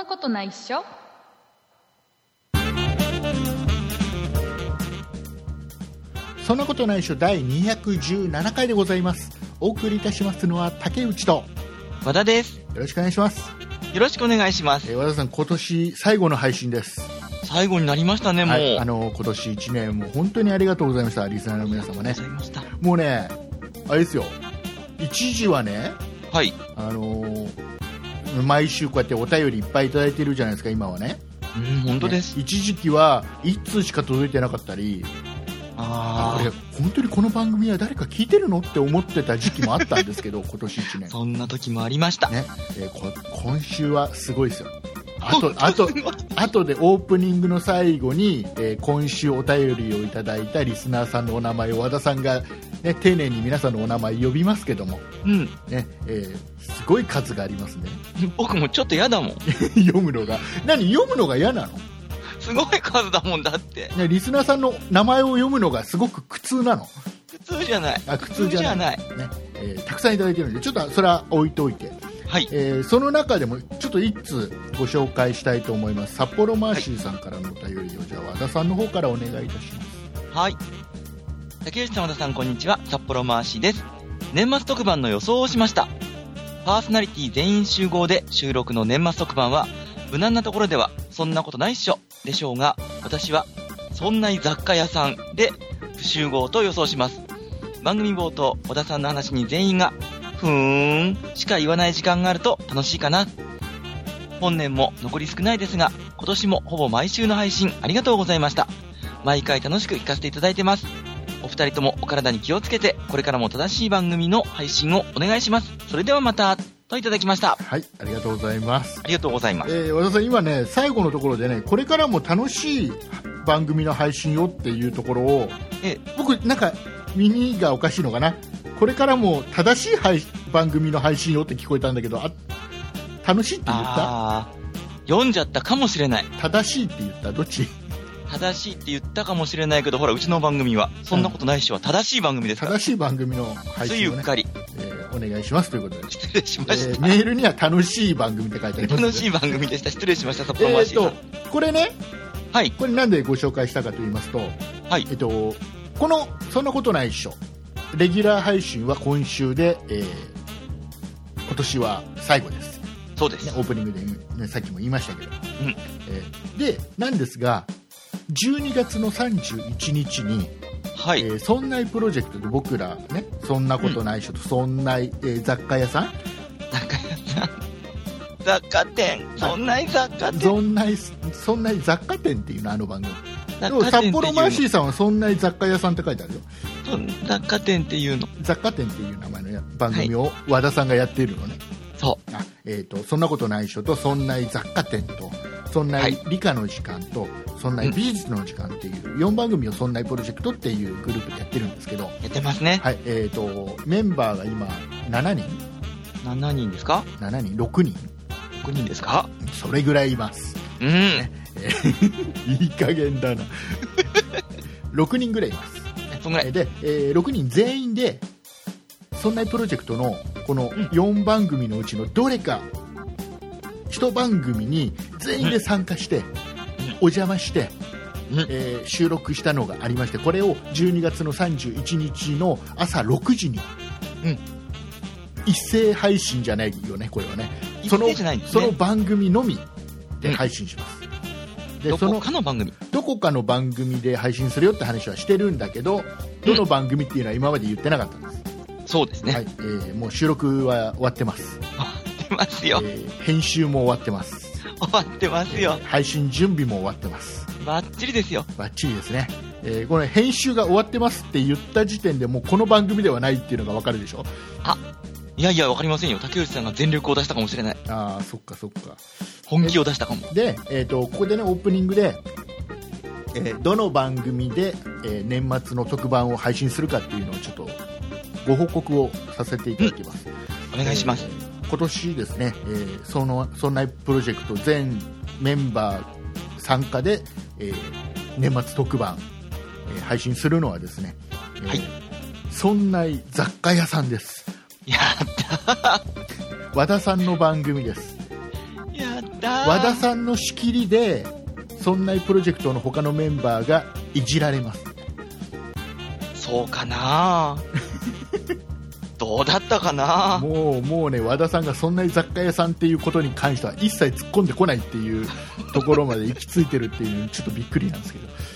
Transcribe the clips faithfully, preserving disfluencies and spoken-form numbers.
なことないっしょ。 そんなことないっしょだいにひゃくじゅうななかいでございます。お送りいたしますのは竹内と和田です。 よろしくお願いします。 よろしくお願いします。 えー、和田さん、今年最後の配信です。 最後になりましたね。もう、はい、 あの今年いちねんも本当にありがとうございました。リスナーの皆様ね。もうね、あれですよ、一時はね、 はい、 あのー、毎週こうやってお便りいっぱいいただいてるじゃないですか、今はね。 うん、本当です、 ね、一時期はいっつうしか届いてなかったり、ああ、これ本当にこの番組は誰か聞いてるのって思ってた時期もあったんですけど今年いちねんそんな時もありました、 ね。えー、こ今週はすごいですよ。あとあとあとでオープニングの最後に、えー、今週お便りをいただいたリスナーさんのお名前を和田さんが、ね、丁寧に皆さんのお名前呼びますけども、 うんねえー、すごい数がありますね。 僕もちょっと嫌だもん読むのが。何、読むのが嫌なの？ すごい数だもんだって、 ね、リスナーさんの名前を読むのがすごく苦痛なの？ 苦痛じゃない。 あ、苦痛じゃない、 ねえー、たくさんいただいてるのでちょっとそれは置いといて、 はい、 えー、その中でもちょっと一通ご紹介したいと思います。札幌マーシーさんからのお便りを、はい、じゃあ和田さんの方からお願いいたします。 はい、竹内さん、和田さん、こんにちは。札幌マーシーです。年末特番の予想をしました。パーソナリティ全員集合で収録の年末特番は無難なところではそんなことないっしょでしょうが、私はそんな雑貨屋さんで不集合と予想します。番組冒頭、小田さんの話に全員がふーんしか言わない時間があると楽しいかな。本年も残り少ないですが、今年もほぼ毎週の配信ありがとうございました。毎回楽しく聞かせていただいてます。お二人ともお体に気をつけて、これからも正しい番組の配信をお願いします。それではまたといただきました。 はい、ありがとうございます。 ありがとうございます。 えー、和田さん、今ね、最後のところでね、これからも楽しい番組の配信をっていうところを、え僕なんか耳がおかしいのかな、これからも正しい配番組の配信をって聞こえたんだけど、あ、楽しいって言った？ あ、読んじゃったかもしれない。 正しいって言った？どっち？ 正しいって言ったかもしれないけど、ほら、うちの番組はそんなことないしは正しい番組ですから。 正しい番組の配信を、ね、 ついうっかり、 えー、お願いしますということで。 失礼しました、 えー、メールには楽しい番組って書いてあります、ね、 楽しい番組でした。失礼しました。札幌マーシーさん、 えーとこれね、 はい、 これなんでご紹介したかと言いますと、 はい、 えっとこのそんなことないっしょレギュラー配信は今週で、えー、今年は最後です。 そうです、 ね、オープニングで、ね、さっきも言いましたけど、 うん、 えー、でなんですがじゅうにがつのさんじゅういちにちに、 はい、 えー、そんないプロジェクトで僕らね、そんなことないっしょと、うん、そんない、えー、雑貨屋さん雑貨屋さん雑貨店、そんない雑貨店、 そんないそんない雑貨店っていうの、あの番組。札幌マーシーさんはそんな雑貨屋さんって書いてあるよ。 雑貨店っていうの、 雑貨店っていう名前の番組を和田さんがやっているのね。 そう、 あ、えーと、そんなことないっしょと、そんな雑貨店と、そんな理科の時間と、はい、そんな美術の時間っていうよんばん組をそんなプロジェクトっていうグループでやってるんですけど、 やってますね。 はい、えーと、メンバーが今しちにんしちにんですか？ しちにんろくにんろくにんですか？ それぐらいいます。 うん、ね、 えー、いい加減だなろくにんぐらいいます。 そんぐらいで、えー、ろくにん全員でそんなプロジェクトのこのよんばん組のうちのどれかいち番組に全員で参加して、うん、お邪魔して、うん、えー、収録したのがありまして、これをじゅうにがつのさんじゅういちにちの朝ろくじに、うん、一斉配信じゃないよね、これはね、その、ね、その番組のみで配信します、うん、でどこかの番組どこかの番組で配信するよって話はしてるんだけど、どの番組っていうのは今まで言ってなかったんです、 うん、そうですね、 はい、えー、もう収録は終わってます。 終わってますよ、 えー、編集も終わってます。 終わってますよ、 えー、配信準備も終わってます。 バッチリですよ。 バッチリですね、えー、これ編集が終わってますって言った時点でもうこの番組ではないっていうのが分かるでしょ。 あ、いやいや分かりませんよ。竹内さんが全力を出したかもしれない。 ああ、そっかそっか、 本気を出したかも。 で、えーと、ここでね、オープニングで、えー、どの番組で、えー、年末の特番を配信するかっていうのをちょっとご報告をさせていただきます、 うん、お願いします、 えー今年ですね、えー、そのそんなプロジェクト全メンバー参加で、えー、年末特番、えー、配信するのはですね、えー、はい、そんな雑貨屋さんです。 やった和田さんの番組です。 やっだ和田さんの仕切りでそんなプロジェクトの他のメンバーがいじられます。 そうかなどうだったかな。 もうもうね、和田さんがそんな雑貨屋さんっていうことに関しては一切突っ込んでこないっていうところまで行き着いてるっていうのにちょっとびっくりなんですけ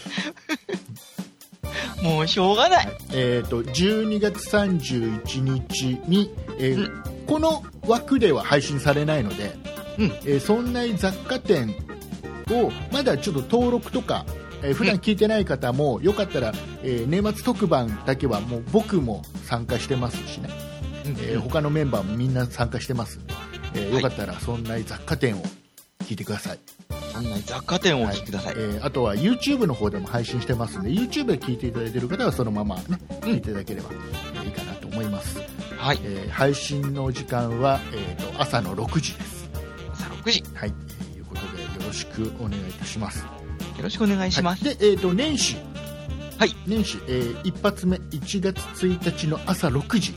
どもうしょうがない、 はい、えーとじゅうにがつさんじゅういちにちに、えーうん、この枠では配信されないので、うんえー、そんな雑貨店をまだちょっと登録とか、えー、普段聞いてない方も、うん、よかったら、えー、年末特番だけはもう僕も参加してますしね、うんえー、他のメンバーもみんな参加してますんで、えー、よかったらそんな雑貨店を聞いてください。 そんな雑貨店をお聞きください、 はいえー、あとは YouTube の方でも配信してますので YouTube で聞いていただいている方はそのまま、ね、聞いていただければ、うん、いいかなと思います、 はいえー、配信の時間は、えー、と朝のろくじです。 朝ろくじはい、ということでよろしくお願いいたします。 よろしくお願いします、 はい、で、えー、と年始、 はい、 年始、えー、一発目いちがつついたちの朝ろくじ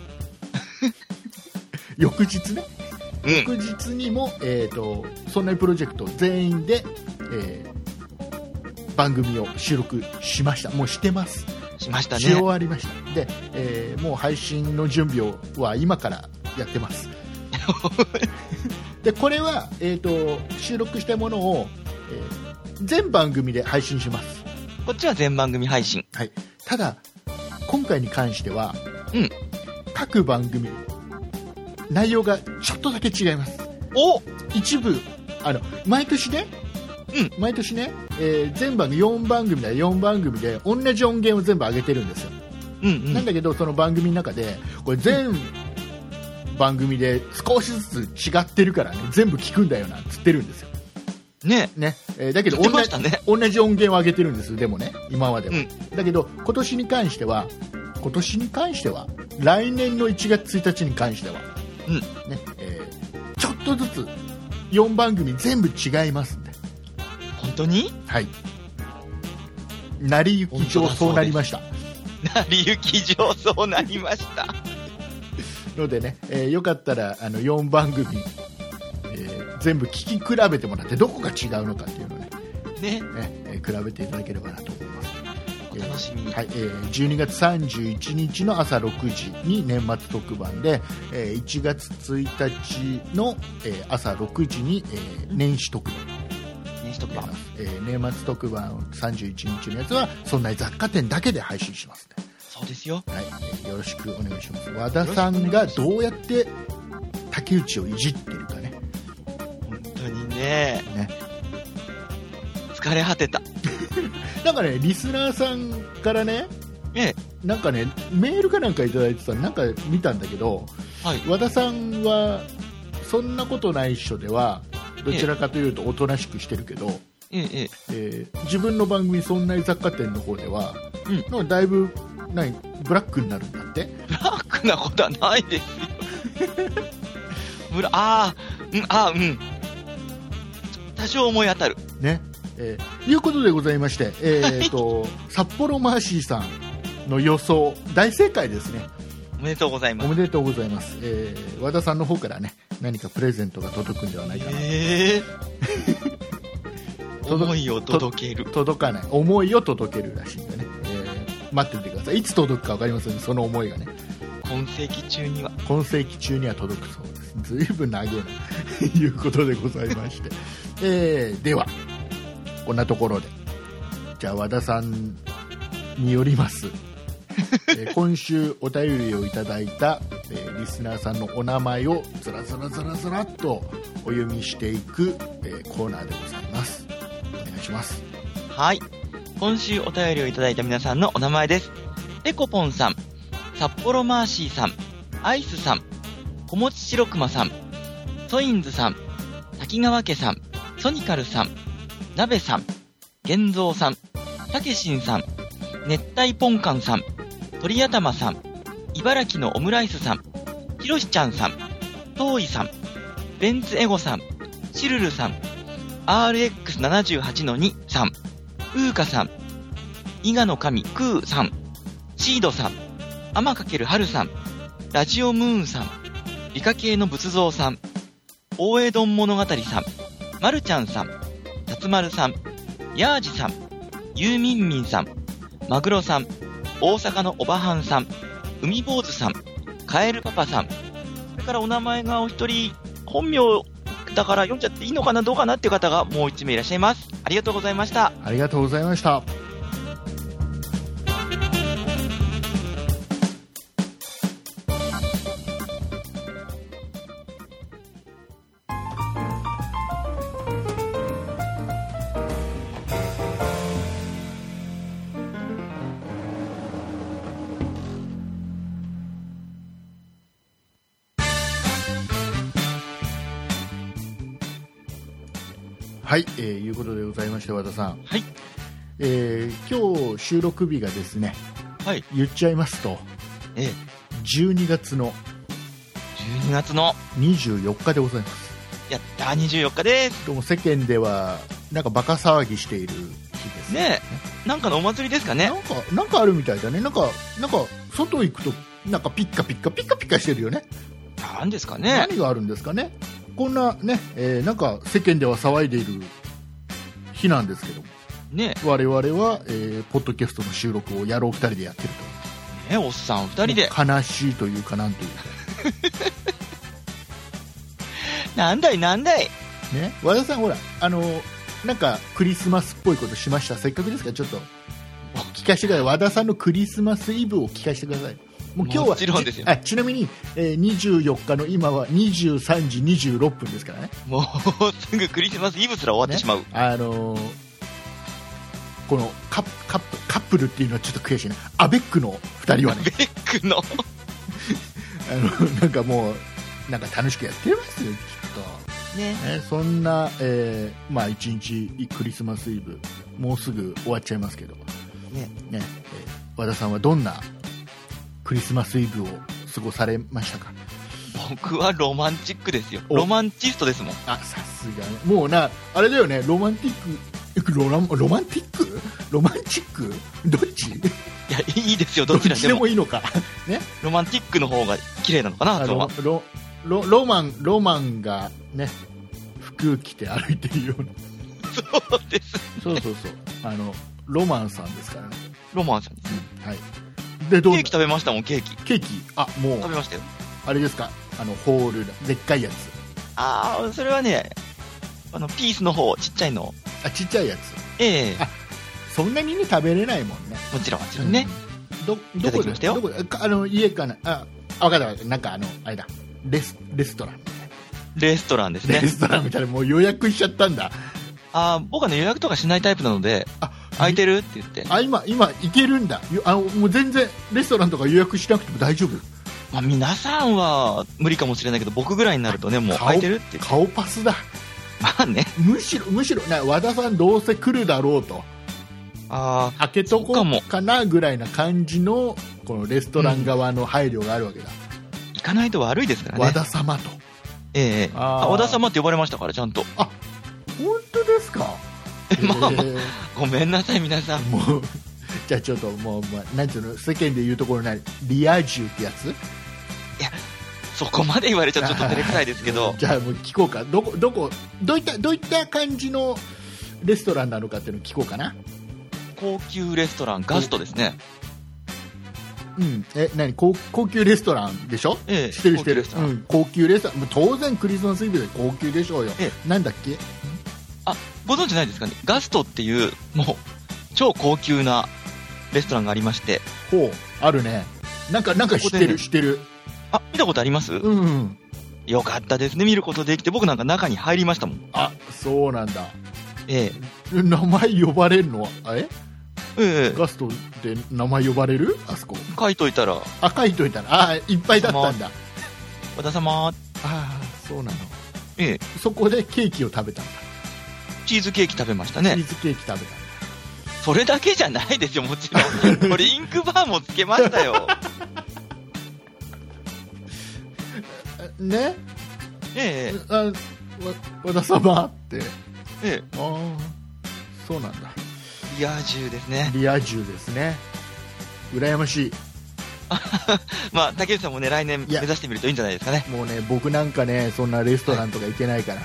翌日ねうん、 翌日にも、えーと、そんなプロジェクト全員で、えー、番組を収録しました。もうしてますしましたね。 し終わりましたで、えー、もう配信の準備は今からやってますでこれは、えーと、収録したものを、えー、全番組で配信します。 こっちは全番組配信、 はい、ただ今回に関しては、 うん、 各番組内容がちょっとだけ違います。 お一部あの毎年ね、 うん、 毎年ね、えー、全番組よんばん組でよんばん組で同じ音源を全部上げてるんですよ、 うんうん、 なんだけどその番組の中でこれ全番組で少しずつ違ってるからね全部聞くんだよなっつってるんですよねね、えー、だけど同じ、 ね、 同じ音源を上げてるんです。でもね今までは、 うん、 だけど今年に関しては今年に関しては来年のいちがつついたちに関してはうんねえー、ちょっとずつよんばん組全部違いますんで。 本当に？ はい。成り行き上そうなりました。 成り行き上そうなりましたのでね、えー、よかったらあのよんばん組、えー、全部聞き比べてもらってどこが違うのかっていうのをね、 ねねえー、比べていただければなと思います。 お楽しみに、 はいえー、じゅうにがつさんじゅういちにちの朝ろくじに年末特番で、えー、いちがつついたちの、えー、朝ろくじに、えー、年始特番、 年始特番、 えー、年末特番さんじゅういちにちのやつはそんな雑貨店だけで配信しますね。 そうですよ、 はいえー、よろしくお願いします。和田さんがどうやって竹内をいじってるかね。 本当に ね, ね疲れ果てたなんかねリスナーさんからね、 ええ、 なんかねメールかなんかいただいてたなんか見たんだけど、 はい、 和田さんはそんなことない人ではどちらかというとおとなしくしてるけど、 ええええー、自分の番組そんな雑貨店の方では、 うん、 なんかだいぶ何ブラックになるんだって。 ブラックなことはないですよブラあー、うん、あーうん多少思い当たるねえー、いうことでございまして、えーと札幌マーシーさんの予想大正解ですね。 おめでとうございます。 おめでとうございます、えー、和田さんの方からね何かプレゼントが届くんではないかな、 えー、思いを届ける届かない思いを届けるらしいんでね、えー、待っててください。いつ届くか分かりませんねその思いがね。 今世紀中には今世紀中には届くそうです。ずいぶん長いなということでございまして、えー、ではこんなところでじゃあ和田さんによりますえー、今週お便りをいただいた、えー、リスナーさんのお名前をずらずらずらずらっとお読みしていく、えー、コーナーでございます。お願いします。 はい、今週お便りをいただいた皆さんのお名前です。ペコポンさん、札幌マーシーさん、アイスさん、小持ち白熊さん、ソインズさん、滝川家さん、ソニカルさん、鍋さん、玄三さん、たけしんさん、熱帯ポンカンさん、鳥頭さん、茨城のオムライスさん、ひろしちゃんさん、トーイさん、ベンツエゴさん、シルルさん、アールエックスななじゅうはちのに さん、ウーカさん、伊賀の神クーさん、シードさん、アマかけるはるさん、ラジオムーンさん、理科系の仏像さん、大江丼物語さん、 まるちゃんさん、たつまるさん、やーじさん、ゆうみんみんさん、まぐろさん、大阪のおばはんさん、海坊主さん、カエルパパさん、それからお名前がお一人、本名だから読んじゃっていいのかなどうかなっていう方がもう一名いらっしゃいます。ありがとうございました。 ありがとうございました。はい、えー、いうことでございまして、和田さん、 はい、 えー、今日収録日がですね、 はい、 言っちゃいますと、 ええ、 じゅうにがつのじゅうにがつのにじゅうよっかでございます。 やったー、にじゅうよっかです。 どうも世間ではなんかバカ騒ぎしている日ですね。 ねえ、なんかのお祭りですかね。 なんかなんかあるみたいだね。なんかなんか外行くとなんかピッカピッカピッカピカしてるよね。 なんですかね。 何があるんですかね。こんなね、えー、なんか世間では騒いでいる日なんですけども、 ね、 我々は、えー、ポッドキャストの収録を野郎ふたりでやってると。ね、おっさんふたりで。 悲しいというかなんというか。 なんだいなんだい。 ね、和田さんほらあのなんかクリスマスっぽいことしました。せっかくですからちょっと聞かせてください。和田さんのクリスマスイブを聞かせてください。もう今日はもちろんですよ。 あちなみに、えー、にじゅうよっかの今はにじゅうさんじにじゅうろっぷんですからね。 もうすぐクリスマスイブすら終わってしまう、 ね、あのー、このカップ、カップ、カップルっていうのはちょっと悔しいな。アベックのふたりはね、 アベックのあのなんかもうなんか楽しくやってますよきっとね。ね、そんな、えー、まあ一日クリスマスイブもうすぐ終わっちゃいますけどね、ね、えー、和田さんはどんなクリスマスイブを過ごされましたか？ 僕はロマンチックですよ。ロマンチストですもん。 あ、さすがね。もうな、あれだよね、ロマンティック、ロラロマンティックロマンチックどっち？いや、いいですよ、どちらでも。 どっちでもいいのか。ね。 ロマンティックの方が綺麗なのかな、 ロロロロマン、ロマンがね、服着て歩いてるような。 そうです、ね。 そうそうそう。あの、ロマンさんですからね。 ロマンさんですね。 はい。でどうケーキ食べましたもん。ケーキケーキあもう食べましたよ。 あれですか、あのホールでっかいやつ。 ああ、それはね、あのピースの方、ちっちゃいの。 あ、ちっちゃいやつ。 ええー、 あ、そんなにね食べれないもんね。 もちろんもちろんね、 うん、どどこでどこであの家かなああ分かったなんかあのあれだレスレストランみたいな。 レストランですね。 レストランみたいな、もう予約しちゃったんだ。 あ、僕はね予約とかしないタイプなので、あ、空いてるって言って。 あ、今今行けるんだ。あのもう全然レストランとか予約しなくても大丈夫。 まあ、皆さんは無理かもしれないけど、僕ぐらいになるとね、もう空いてるって言って。 顔パスだ。 まあね。 むしろむしろね、和田さんどうせ来るだろうと。 ああ、 開けとこうかなぐらいな感じのこのレストラン側の配慮があるわけだ。 うん、行かないと悪いですからね。 和田様と。 ええー、あ、和田様って呼ばれましたからちゃんと。 あ、本当ですか。 まあまあ、ごめんなさい皆さん。 もうじゃあちょっともう、まあ、なんていうの、世間でいうところないリア充ってやつ。いや、そこまで言われちゃちょっと照れくさいですけど。 じゃあもう聞こうか。どこどこどういったどういった感じのレストランなのかっていうのを聞こうかな。 高級レストランガストですね。 うん、え、何、高高級レストランでしょ？ ええ、 知ってる知ってる。うん、高級レストラン、当然クリスマスイブで高級でしょうよ。ええ、なんだっけ？ あ、ご存知ないですかね。ガストっていうもう超高級なレストランがありまして。 ほう、あるね。なんかなんか知ってる、ね、知ってる。 あ、見たことあります？うん、うん。よかったですね、見ることできて。僕なんか中に入りましたもん。 あ、そうなんだ。 ええ。名前呼ばれるのはあれ？ ええ、 ガストで名前呼ばれる？あそこ書いといたら。 あ、書いといたら、あ、いっぱいだったんだ。 和田様。ああ、そうなの。 ええ、 そこでケーキを食べたんだ。 チーズケーキ食べましたね。 チーズケーキ食べたんだ。 それだけじゃないですよ、もちろん。ドリンクバーもつけましたよ。 ね。 ええ、 あ、わ和田様って。 ええ、 ああ、そうなんだ。 リア充ですね。 リア充ですね。羨ましい。 まあ竹内さんもね来年目指してみるといいんじゃないですかね。 もうね、僕なんかねそんなレストランとか行けないから、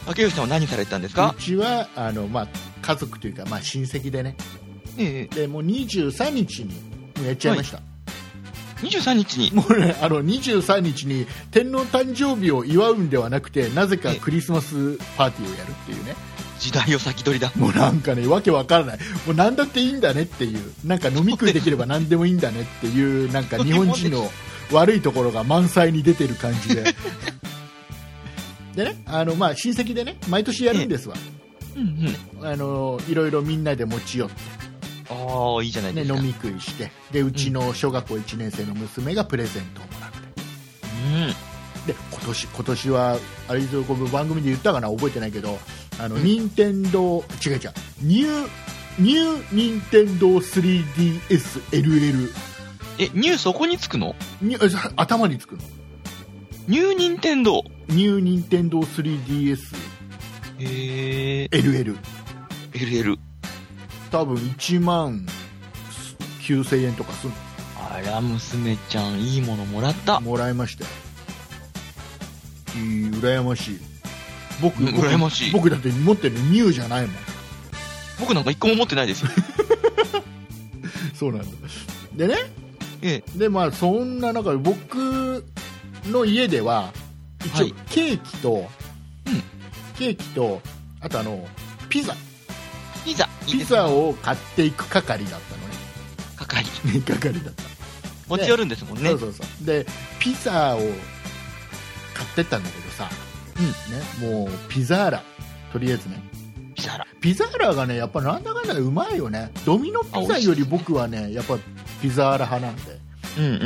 竹内さんは何されてたんですか？ うちはあの、まあ、家族というか、まあ、親戚でね、 ええ、 でもうにじゅうさんにちにもうやっちゃいました、はい、にじゅうさんにちにもうね、あのにじゅうさんにちに天皇誕生日を祝うんではなくて、なぜかクリスマスパーティーをやるっていうね。 時代を先取りだ。 もうなんかね、わけわからない。もう何だっていいんだねっていう、なんか飲み食いできれば何でもいいんだねっていう、なんか日本人の悪いところが満載に出てる感じで。でね、あのまあ親戚でね、毎年やるんですわ。 うんうん、 あのいろいろみんなで持ち寄って、 ああいいじゃないですか、 ね、飲み食いして、でうちの小学校いちねん生の娘がプレゼントをもらって、 うん、 で今年今年はあれこの番組で言ったかな、覚えてないけど、あの、うん、任天堂違う違うニューニューニンテンドー スリーディーエスエルエルえニューそこにつくの？ ニュ頭につくの。 ニューニンテンドーニューニンテンドー スリーディーエスへーエルエルエルエル多分いちまんきゅうせんえんとかする。 あら娘ちゃんいいものもらった。 もらいましたよ。いい、羨ましい。僕、 うん、羨ましい。 僕だって持ってるニューじゃないもん。 僕なんか一個も持ってないですよ。 そうなんだ。でね、 ええ、 でまあそんな中で僕の家では一応ケーキと、はい、うん、ケーキとあとあのピザピザピザを買っていく係だったのね。 係係だった。 持ち寄るんですもんね。 そうそうそう。でピザを買ってったんだけどさ、うんね、もうピザーラとりあえずね。 ピザーラピザーラがねやっぱなんだかんだうまいよね。ドミノピザより僕はねやっぱピザーラ派なんで。 うんうんうん。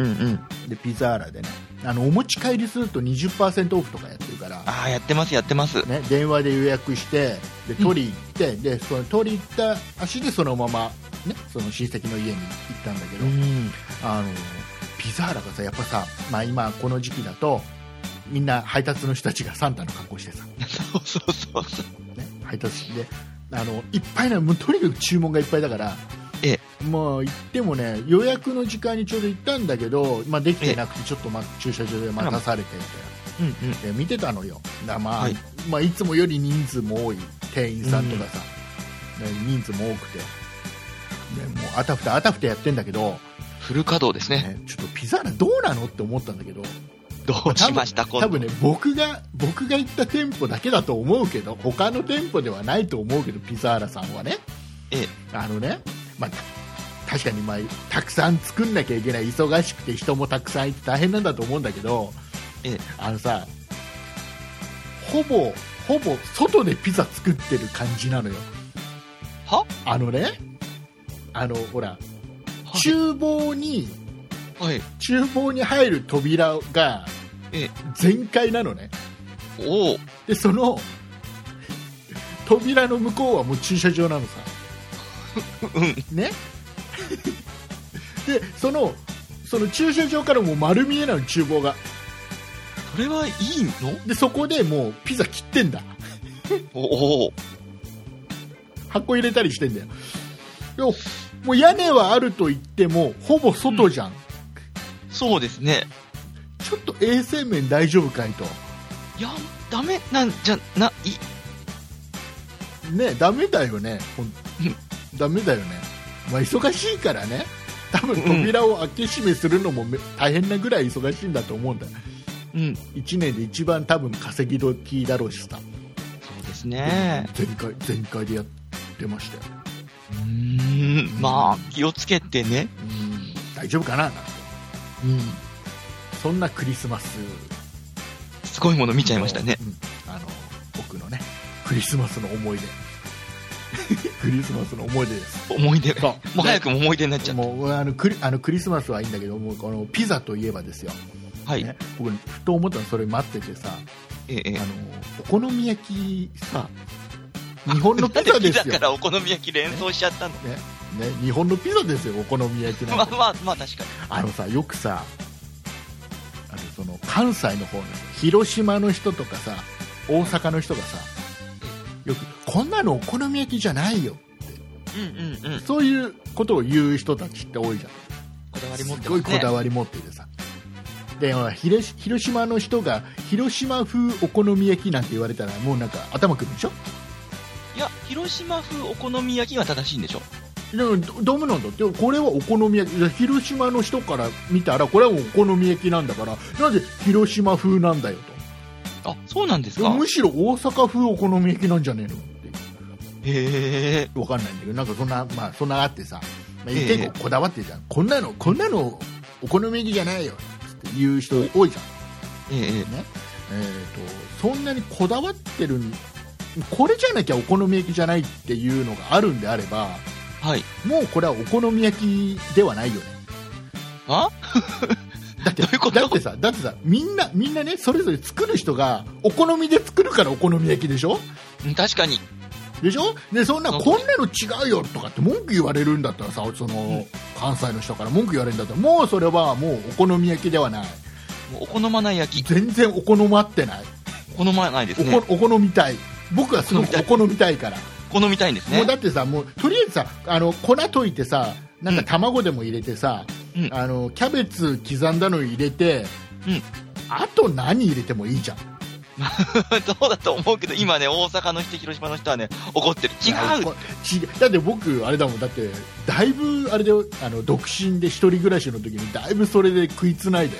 でピザーラでね、あのお持ち帰りすると にじゅっパーセント オフとかやってるから。 ああやってますやってます。 ね、電話で予約してで取り行って、うん、でその取り行った足でそのままねその親戚の家に行ったんだけど、うん、あのピザーラがさやっぱさ、まあ今この時期だとみんな配達の人たちがサンタの格好してさ。 そうそうそうそう。 ね、配達であのいっぱいなもうとにかく注文がいっぱいだから。 ええ、 もう行ってもね予約の時間にちょうど行ったんだけど、まあ、できてなくてちょっと、ま、駐車場で待たされてて、うんうん、で見てたのよ。だ、まあはいまあ、いつもより人数も多い店員さんとかさ、うん、人数も多くてでもうあたふたあたふたやってんだけどフル稼働ですね。 ねちょっとピザーラどうなのって思ったんだけどどうしました多分、多分ね僕が僕が行った店舗だけだと思うけど他の店舗ではないと思うけどピザーラさんはね、 ええ、 あのねまあ、確かに、まあ、たくさん作んなきゃいけない忙しくて人もたくさんいて大変なんだと思うんだけど、 ええ、 あのさほぼほぼ外でピザ作ってる感じなのよ。 はあのねあのほら、はい、厨房に、 はい、 厨房に入る扉が全開なのね。 おお。 でその扉の向こうはもう駐車場なのさ。ね、でそのその駐車場からもう丸見えなの厨房が。 それはいいの？ でそこでもうピザ切ってんだ。 おお。 箱入れたりしてんだよ。でももう屋根はあると言ってもほぼ外じゃん、うん、 そうですね。 ちょっと衛生面大丈夫かいと。 いやダメなんじゃないね。ダメだよね。ほんダメだよね。まあ、忙しいからね。多分扉を開け閉めするのも大変なぐらい忙しいんだと思うんだよ。うん、いちねんで一番多分稼ぎ時だろうしさ。 そうですね。 全開全開でやってましたよ。 うーん、まあ気をつけてね。 うん大丈夫かななんて。うん。そんなクリスマスすごいもの見ちゃいましたね。 うん、あの僕のねクリスマスの思い出。クリスマスの思い出です。 思い出。もう早くも思い出になっちゃった。 もうあのクリあのクリスマスはいいんだけどもこのピザといえばですよ。 はい。 ね、僕ふと思ったのそれ待っててさ。 ええ、 あのお好み焼きさ日本のピザですよ。 ピザからお好み焼き連想しちゃったの。 ねね日本のピザですよお好み焼きなんて。 まあまあまあ確かに。 あのさよくさあのその関西の方の広島の人とかさ大阪の人がさよくこんなのお好み焼きじゃないよって、 うんうんうん、 そういうことを言う人たちって多いじゃん。 こだわり持ってますね。 すごいこだわり持っててさでほら広広島の人が広島風お好み焼きなんて言われたらもうなんか頭くるでしょ。 いや、広島風お好み焼きが正しいんでしょ。 でもダメなんだって。これはお好み焼き、広島の人から見たらこれはお好み焼きなんだから、なぜ広島風なんだよと。あ、そうなんですか。 むしろ大阪風お好み焼きなんじゃねえのって。 へえ。 わかんないんだけど、なんかそんな、まあそんなあってさ、まあ、結構こだわってるじゃん。こんなのこんなのお好み焼きじゃないよって言う人多いじゃん。 ええね。えーとそんなにこだわってる、これじゃなきゃお好み焼きじゃないっていうのがあるんであれば。 はい、もうこれはお好み焼きではないよね。 あだってだってさだってさみんなみんなねそれぞれ作る人がお好みで作るからお好み焼きでしょ。 確かにでしょ。でそんなこんなの違うよとかって文句言われるんだったらさ、その、うん、関西の人から文句言われるんだったらもうそれはもうお好み焼きではない。 もうお好まない焼き。 全然お好まってない。 お好まないですね。 お, お好みたい。僕はすごくお好みたいから。 好みたいんですね。 もうだってさ、もうとりあえずさ、あの粉溶いてさ、なんか卵でも入れてさ、うん、あのキャベツ刻んだの入れて、うん、あと何入れてもいいじゃん。 そうだと思うけど、今ね、大阪の人、広島の人はね、怒ってる。違う。 違う。だって僕あれだもん。だってだいぶあれで、あの独身で一人暮らしの時にだいぶそれで食いつないだよ。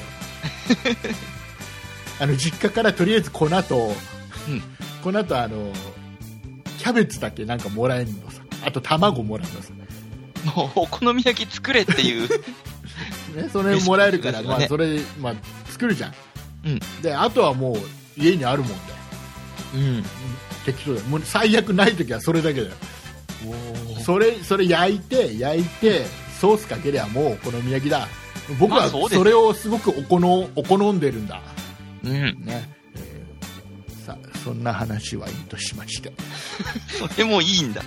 あの実家からとりあえず粉と、うん、粉とあのキャベツだけなんかもらえるのさ。あと卵もらえるのさ。 もうお好み焼き作れっていう、 ね、それもらえるから、ね、まあそれ、まあ、作るじゃん。うん、であとはもう家にあるもんだよ。うん、適当だよ。もう最悪ない時はそれだけだよ。それそれ焼いて焼いてソースかけりゃもうお好み焼きだ。僕はそれをすごくお好お好んでるんだ。うんね。さあそんな話はいいとしましてそれもいいんだ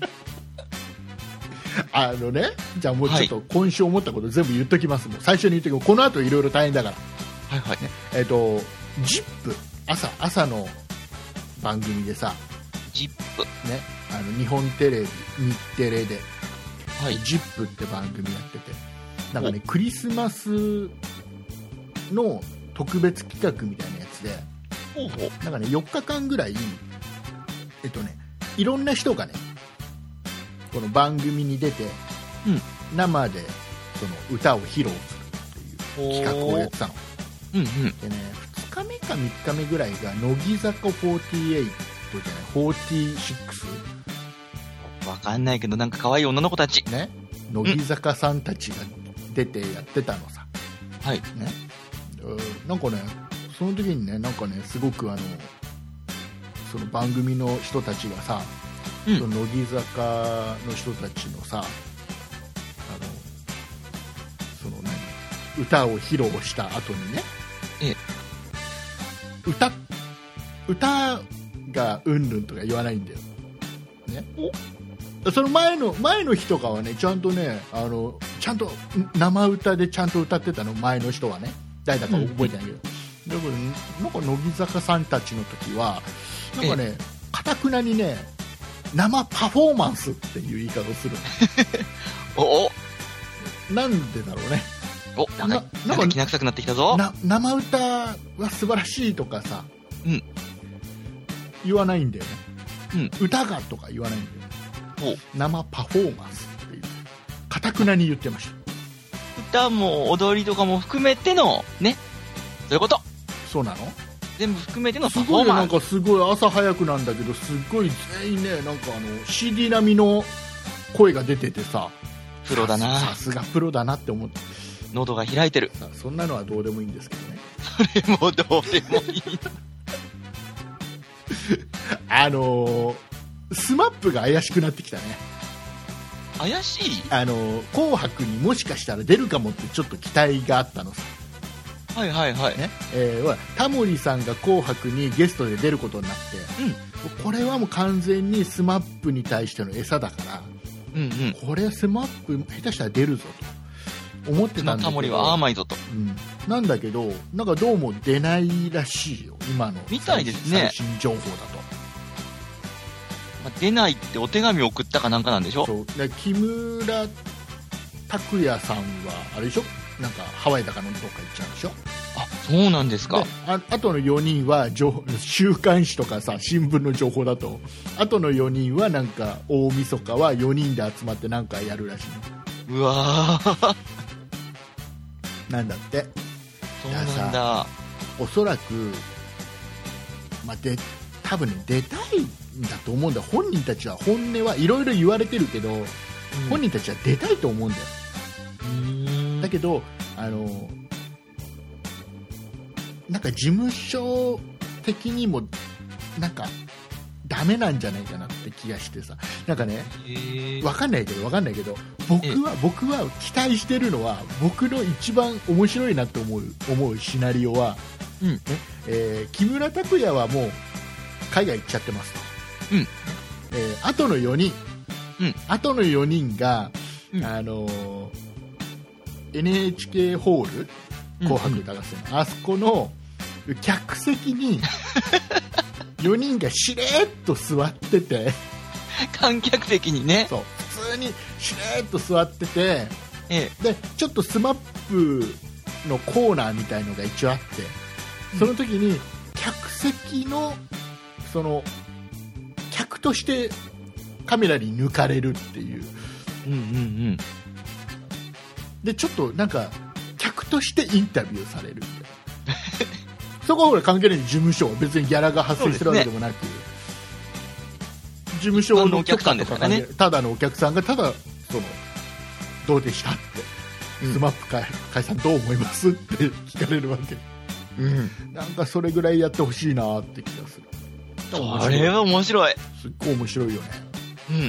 あのね、じゃあもうちょっと今週思ったこと全部言っときます。もう最初に言っときます。この後いろいろ大変だから。 はいはい、 ね、えっ、ー、とジップ朝朝の番組でさ、 ジップね、あの日本テレビ日テレで、 はい、 ジップって番組やってて、なんかねクリスマスの特別企画みたいなやつで、 ほうほう、 なんかねよっかかんぐらい、えっとねいろんな人がねこの番組に出て、うん、生でその歌を披露するっていう企画をやってたの。うんうん、でねふつかめかみっかめぐらいが乃木坂フォーティーエイトじゃないフォーティーシックス、 わかんないけどなんか可愛い女の子たちね、乃木坂さんたちが出てやってたのさ、 うん、はいね、なんかねその時にねなんかねすごくあのその番組の人たちがさ、うん、その乃木坂の人たちのさあのその何歌を披露した後にね、 ええ、 歌歌がうんぬんとか言わないんだよ、ね、その前の前の日とかはねちゃんとねあのちゃんと生歌でちゃんと歌ってたの。前の人はね誰だか覚えてないけど、うん、だからなんか乃木坂さんたちの時はなんかねかたくなにね生パフォーマンスっていう言い方をするおおなんでだろうね。 おなんかなんかきな臭くなってきたぞ。 な生歌は素晴らしいとかさ、うん、言わないんだよね、うん、歌がとか言わないんだよ。お生パフォーマンスっていうかたくなに言ってました。 歌も踊りとかも含めてのね、そういうこと。 そうなの。 全部含めてのパフォーマンス。 すごいなんかすごい朝早くなんだけどすごい全員ねなんかあの シーディー 並みの声が出ててさ、 プロだな。 さすがプロだなって思って。 喉が開いてる。 そんなのはどうでもいいんですけどね。 それもどうでもいいあのー、スマップが怪しくなってきたね。 怪しい。 あのー、紅白にもしかしたら出るかもってちょっと期待があったのさ。 はいはいはい、 ねえー、タモリさんが紅白にゲストで出ることになって、うん、これはもう完全にスマップに対しての餌だから、うんうん、これスマップ下手したら出るぞと思ってたんだけど、 タモリは甘いぞと、 うん、なんだけどなんかどうも出ないらしいよ今のみたいですね。 最新情報だと、 まあ、出ないってお手紙を送ったかなんかなんでしょ。 そうで木村拓哉さんはあれでしょなんかハワイだかのどっか行っちゃうんでしょ。 あ、そうなんですか。 で、ああとのよにんは情報週刊誌とかさ新聞の情報だと、あとのよにんはなんか大晦日はよにんで集まってなんかやるらしいの。 うわー。 なんだって。 そうなんだ。 おそらく、まあ、で多分ね出たいんだと思うんだ。本人たちは本音はいろいろ言われてるけど、うん、本人たちは出たいと思うんだよ。 うーんだけどあのなんか事務所的にもなんかダメなんじゃないかなって気がしてさ、なんかね、わかんないけどわかんないけど僕は僕は期待してるのは、僕の一番面白いなって思う思うシナリオは、うんねえー、木村拓哉はもう海外行っちゃってますと、うんえー、あとのよにん、うん、あとのよにんが、うん、あのー、エヌエイチケー ホール紅白歌合戦、うんうん、あそこの客席によにんがしれーっと座ってて観客席にね、 そう普通にしれーっと座ってて、 ええ、 でちょっとスマップのコーナーみたいのが一応あって、その時に客席のその客としてカメラに抜かれるっていう、 うんうんうん、 でちょっとなんか客としてインタビューされるみたいなそこはほら関係ない、事務所別にギャラが発生するわけでもなく、ね、事務所の許可とかね、ただのお客さんがただそのどうでしたって、うん、スマップ解解散どう思いますって聞かれるわけ、うん、なんかそれぐらいやってほしいなって気がする。 あれは面白い、 すっごい面白いよね。 うん、ね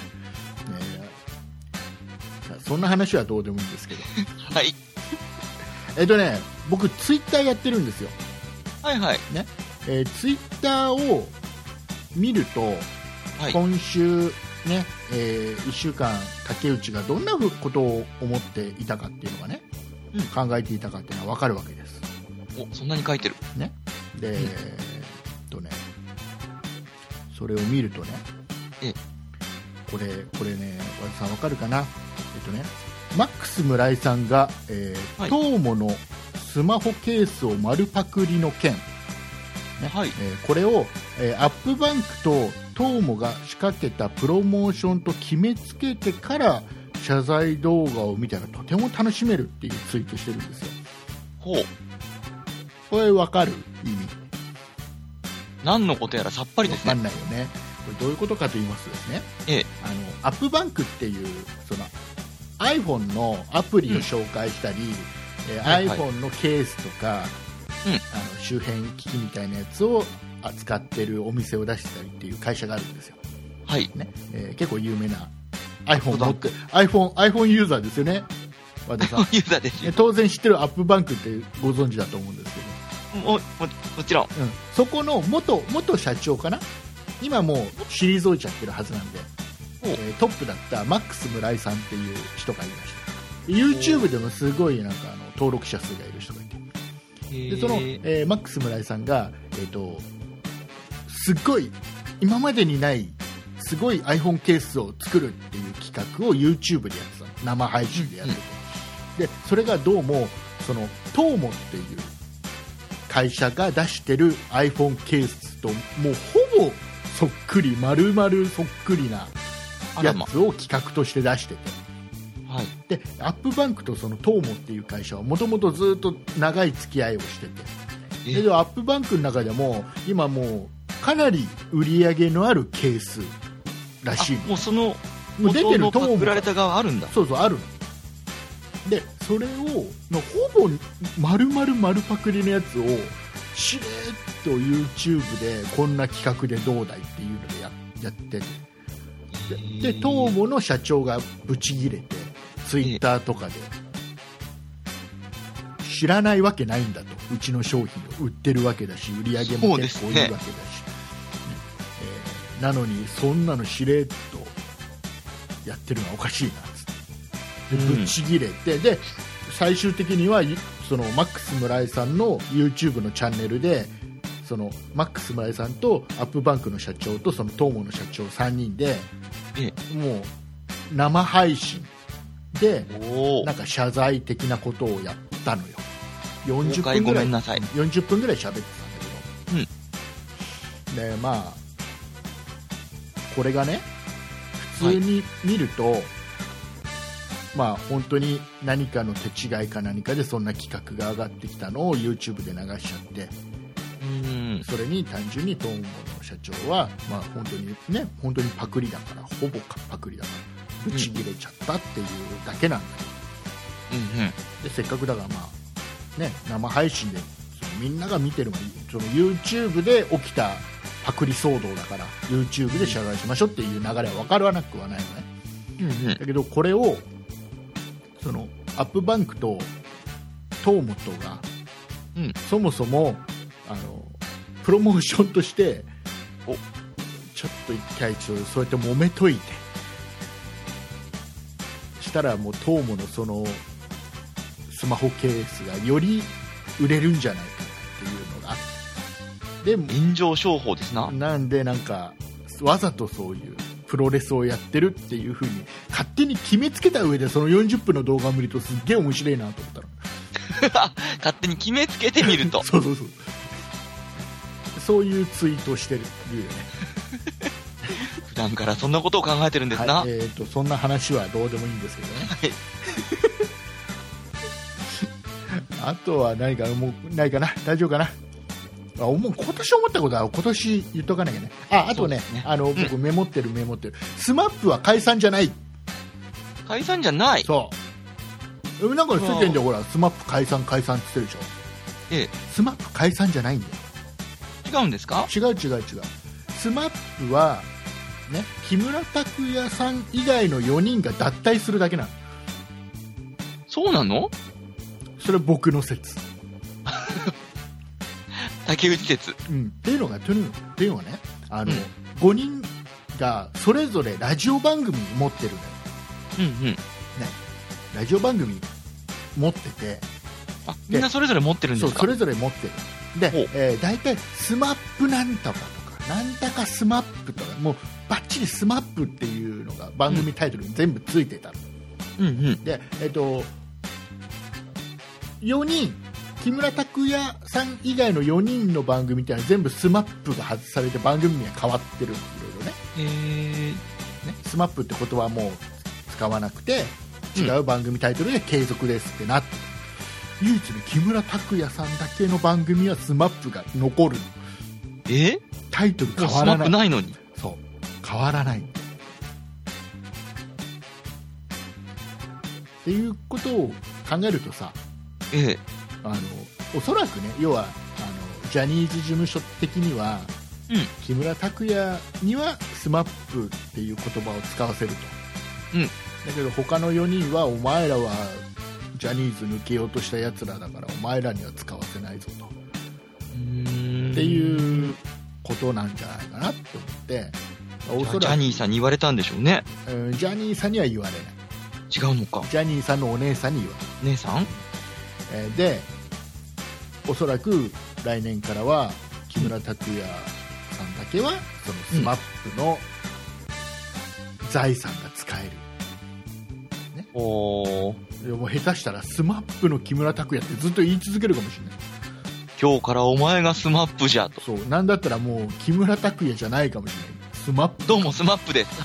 えそんな話はどうでもいいんですけどはいえっとね僕ツイッターやってるんですよ。 はいはいねえー、ツイッターを見ると、はい、今週ね、えー、いっしゅうかん竹内がどんなことを思っていたかっていうのがね、うん、考えていたかっていうのは分かるわけです。 お、そんなに書いてるね。で、うん、えー、とねそれを見るとね、えこれこれね和田さん分かるかな。えっとねマックス村井さんが、えーはい、TOMOのスマホケースを丸パクリの件、ねはいえー、これを、えー、アップバンクと TOMO が仕掛けたプロモーションと決めつけてから謝罪動画を見たらとても楽しめるっていうツイートしてるんですよ。 ほう、 これ分かる意味何のことやらさっぱりですね。 分かんないよね。これどういうことかと言いますとですね、 ええ、 あのアップバンクっていうその iPhone のアプリを紹介したり、うんえーはいはい、iPhone のケースとか、うん、あの周辺機器みたいなやつを扱ってるお店を出してたりっていう会社があるんですよ。 はいねえー、結構有名な iPhone 持って iPhone, iPhone ユーザーですよね和田さんユーザーですよ。 当然知ってるアップバンクってご存知だと思うんですけど も, も, もちろん、うん、 そこの 元, 元社長かな、今もう退いちゃってるはずなんで、えー、トップだったマックス村井さんっていう人がいました。YouTube でもすごいなんかあの登録者数がいる人がいて、でその、えー、マックス村井さんが、えー、とすっごい今までにないすごい iPhone ケースを作るっていう企画を YouTube でやってたの、生配信でやってて、うん、でそれがどうもその TOMO っていう会社が出してる iPhone ケースともうほぼそっくり丸々そっくりなやつを企画として出してて、はい、でアップバンクとその TOMO っていう会社はもともとずっと長い付き合いをしてて、でアップバンクの中でも今もうかなり売り上げのあるケースらしい。 もうそのもう出てる TOMO 売られた側あるんだ。 そうそうあるので、それをのほぼ丸々丸パクリのやつをしれっと YouTube でこんな企画でどうだいっていうので や, やってて、で TOMO の社長がブチギレてツイッターとかで知らないわけないんだと、うちの商品を売ってるわけだし売り上げも結構いいわけだし、ねえー、なのにそんなのしれっとやってるのはおかしいなっつってでぶち切れて、うん、で最終的にはそのマックス村井さんの YouTube のチャンネルでそのマックス村井さんとアップバンクの社長とそのTOMOの社長さんにんでもう生配信でおなんか謝罪的なことをやったのよ。よんじゅっ公開ごぷんぐらいめんなさい。 よんじゅっぷんぐらい喋ってたんだけど、でまあこれがね普通に見ると、はい、まあ本当に何かの手違いか何かでそんな企画が上がってきたのを YouTube で流しちゃって、 うんそれに単純にトーモの社長は、まあ、本当にね本当にパクリだからほぼパクリだからブチ切れちゃったっていうだけなんだよ、 うんうん、 でせっかくだから、まあね、生配信でそのみんなが見てるのがその YouTube で起きたパクリ騒動だから YouTube で謝罪しましょうっていう流れは分からなくはないのね、 うんうん、 だけどこれをそのアップバンクとトーモトが、うん、そもそもあのプロモーションとしておちょっと一回ちょっとそうやって揉めといてしたらもうトーモのそのスマホケースがより売れるんじゃないかっていうのがで炎上商法ですな。 なんでなんかわざとそういうプロレスをやってるっていう風に勝手に決めつけた上でそのよんじゅっぷんの動画を見るとすっげえ面白いなと思ったの勝手に決めつけてみるとそうそうそうそういうツイートをしてるよね普段からそんなことを考えてるんですな、 はい、えーと、そんな話はどうでもいいんですけどね、はい、あとは何かもうないかな大丈夫かなあもう今年思ったことは今年言っとかなきゃね。ああと ね, ねあの僕メモってるメモってる、うん、スマップは解散じゃない。 解散じゃない。 そうなんか世間でほらスマップ解散解散って言ってるでしょ。 ええ、 スマップ解散じゃないんだよ。 違うんですか。 違う違う違う。スマップはね木村拓哉さん以外のよにんが脱退するだけなの。 そうなの。 それ僕の説竹内説、 うん、っていうのがとにかくっていうのはねあの、うん、ごにんがそれぞれラジオ番組持ってるのよ、 うんうんね、 ラジオ番組持っててあみんなそれぞれ持ってるんですか。 そうそれぞれ持ってるで、えー、大体スマップなんとかとかなんだかスマップとかもうバッチリスマップっていうのが番組タイトルに全部ついてたの、 うんうん、 でえっ、ー、とよにん木村拓哉さん以外のよにんの番組ってのは全部スマップが外されて番組名が変わってるいろいろね。 へーねスマップって言葉はもう使わなくて違う番組タイトルで継続ですってなって、うん、唯一ね木村拓哉さんだけの番組はスマップが残る。 えタイトル変わらない。 スマップないのに。 そう変わらない。っていうことを考えるとさ、 ええあのおそらくね要はあのジャニーズ事務所的には、うん、木村拓哉にはスマップっていう言葉を使わせると、うん、だけど他のよにんはお前らはジャニーズ抜けようとしたやつらだからお前らには使わせないぞとうーんっていうことなんじゃないかなって思っておそらくジャニーさんに言われたんでしょうね、 うん、ジャニーさんには言われない。 違うのか。 ジャニーさんのお姉さんに言われる。 姉さん、 えー、でおそらく来年からは木村拓哉さんだけはそのスマップの財産が使える、うんね、 おでも下手したらスマップの木村拓哉ってずっと言い続けるかもしれない。 今日からお前がスマップじゃと。 そうなんだったらもう木村拓哉じゃないかもしれない。スマップどうもスマップです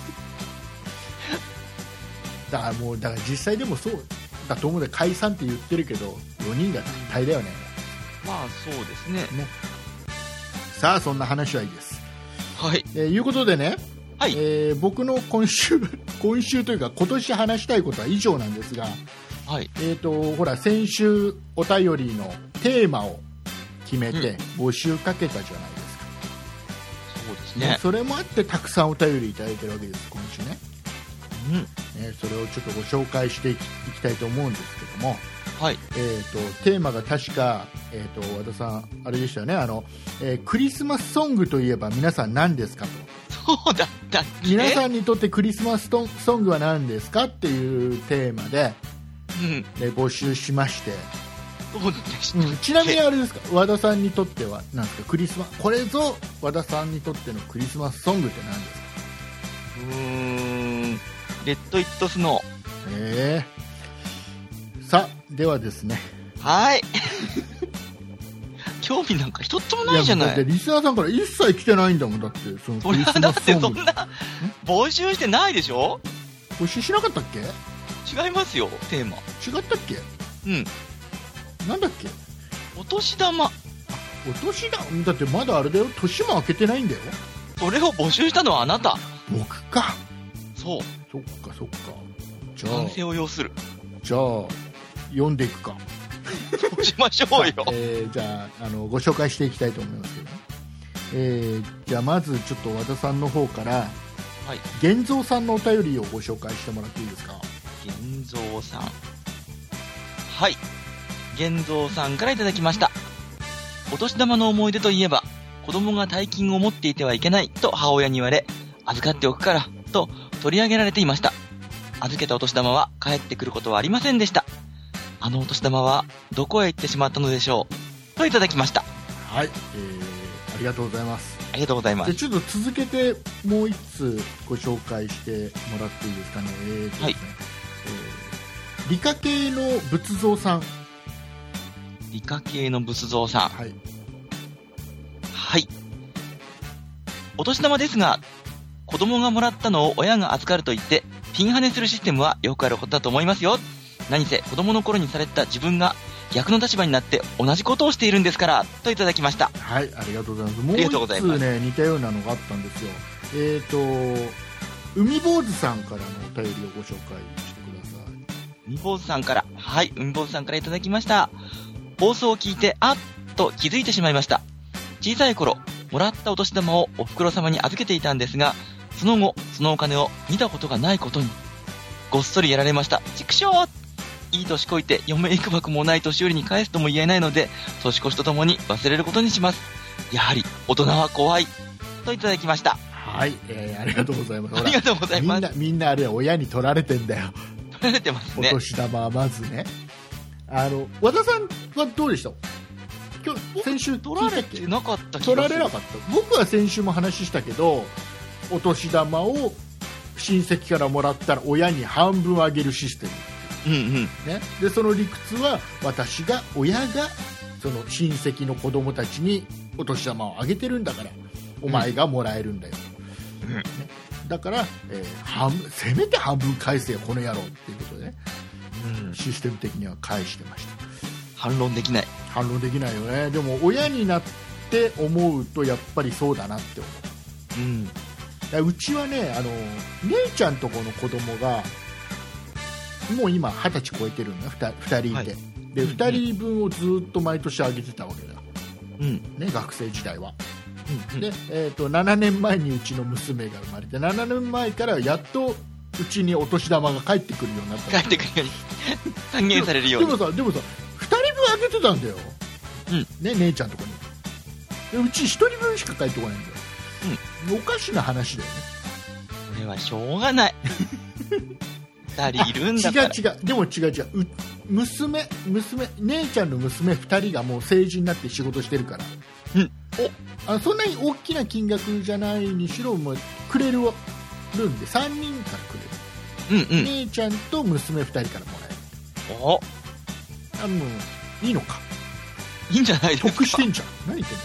だからもうだから実際でもそうだと思うで解散って言ってるけどよにんが大だよね。 まあそうですね。 ねさあそんな話はいいです。 はい。 えー、いうことでね、 はいえー、僕の今週今週というか今年話したいことは以上なんですが、 はい。 えーとほら先週お便りのテーマを決めて募集かけたじゃないですか。 うん、そうですね。 それもあってたくさんお便りいただいてるわけです今週ね。 うんね、それをちょっとご紹介していき、いきたいと思うんですけども、 はいえー、とテーマが確か、えー、と和田さんあれでしたよねあの、えー、クリスマスソングといえば皆さん何ですかと。 そうだったっけ。 皆さんにとってクリスマスソングは何ですかっていうテーマで、うん、で募集しまして、 そうでした、 うん、ちなみにあれですか和田さんにとっては何ですかクリスマこれぞ和田さんにとってのクリスマスソングって何ですか。 うーんレッド・イット・スノえー、さあではですね、 はい。興味なんか一つもないじゃない。 いやだってリスナーさんから一切来てないんだもん。だってそのクリスそれはだっマスソングてそんな募集してないでしょ。 募集しなかったっけ？ 違いますよ、テーマ。 違ったっけ？ うん。 なんだっけ？ お年玉。 お年だ。だってまだあれだよ、年も明けてないんだよ。 それを募集したのはあなた。 僕か。 そう。 そっかそっか。じゃあ男性を要する。 じゃあ読んでいくか。 そうしましょうよ。 えー、じゃあ、あのご紹介していきたいと思いますけど、ねえー、じゃあまずちょっと和田さんの方から、 はい、 玄三さんのお便りをご紹介してもらっていいですか。 玄三さん。はい。玄三さんからいただきました。お年玉の思い出といえば、子供が大金を持っていてはいけないと母親に言われ、預かっておくからと取り上げられていました。預けたお年玉は帰ってくることはありませんでした。あのお年玉はどこへ行ってしまったのでしょう、といただきました。 はい、えー、ありがとうございます。 ありがとうございます。 でちょっと続けてもう一つご紹介してもらっていいですかね。えーとですね、 はい、 えー、理科系の仏像さん。 理科系の仏像さん。 はい。 はい。お年玉ですが、子供がもらったのを親が預かると言ってピンハネするシステムはよくあることだと思いますよ。何せ子供の頃にされた自分が逆の立場になって同じことをしているんですから、といただきました。 はい、ありがとうございます。もう一つね似たようなのがあったんですよ。えーと海坊主さんからのお便りをご紹介してください。 海坊主さんから。はい、海坊主さんからいただきました。放送を聞いてあっと気づいてしまいました。小さい頃もらったお年玉をお袋様に預けていたんですが、その後そのお金を見たことがないことにごっそりやられました。畜生。いい年こいて嫁いくばくもない年寄りに返すとも言えないので、年越しとともに忘れることにします。やはり大人は怖い、といただきました。 はい、えー、ありがとうございます。 ありがとうございます。 みんなみんなあれ親に取られてんだよ。 取られてますね。 お年玉はまずね。あの和田さんはどうでした？今日先週取られてなかった気がする。 取られなかった。僕は先週も話したけど、お年玉を親戚からもらったら親に半分あげるシステム。 うんうんね、でその理屈は私が親がその親戚の子供たちにお年玉をあげてるんだからお前がもらえるんだよ、うんね、だから、えー、半せめて半分返せよこの野郎っていうことでね、うん、システム的には返してました。 反論できない。 反論できないよね。でも親になって思うとやっぱりそうだなって思う、うん、だうちはねあの姉ちゃんとこの子供がもう今はたち超えてるのよ 2, ふたりいて、はい、でふたりぶんをずっと毎年あげてたわけだ、うんね、学生時代は、うん、で、えー、とななねんまえにうちの娘が生まれてななねんまえからやっとうちにお年玉が返ってくるようになった。 返ってくるように還元されるように。 でもさでもさふたりぶんあげてたんだよ、うんね、姉ちゃんとこに。でうちひとりぶんしか返ってこないんだよ、うん、おかしな話だよね。 これはしょうがないふたりいるんだから。 違う違う。でも違う違う。う娘娘姉ちゃんの娘ふたりがもう成人になって仕事してるから、うん、おあそんなに大きな金額じゃないにしろもうくれるんでさんにんからくれる、うんうん、姉ちゃんと娘ふたりからもらえる。おあもういいのか。 いいんじゃないですか。 得してんじゃん。何言って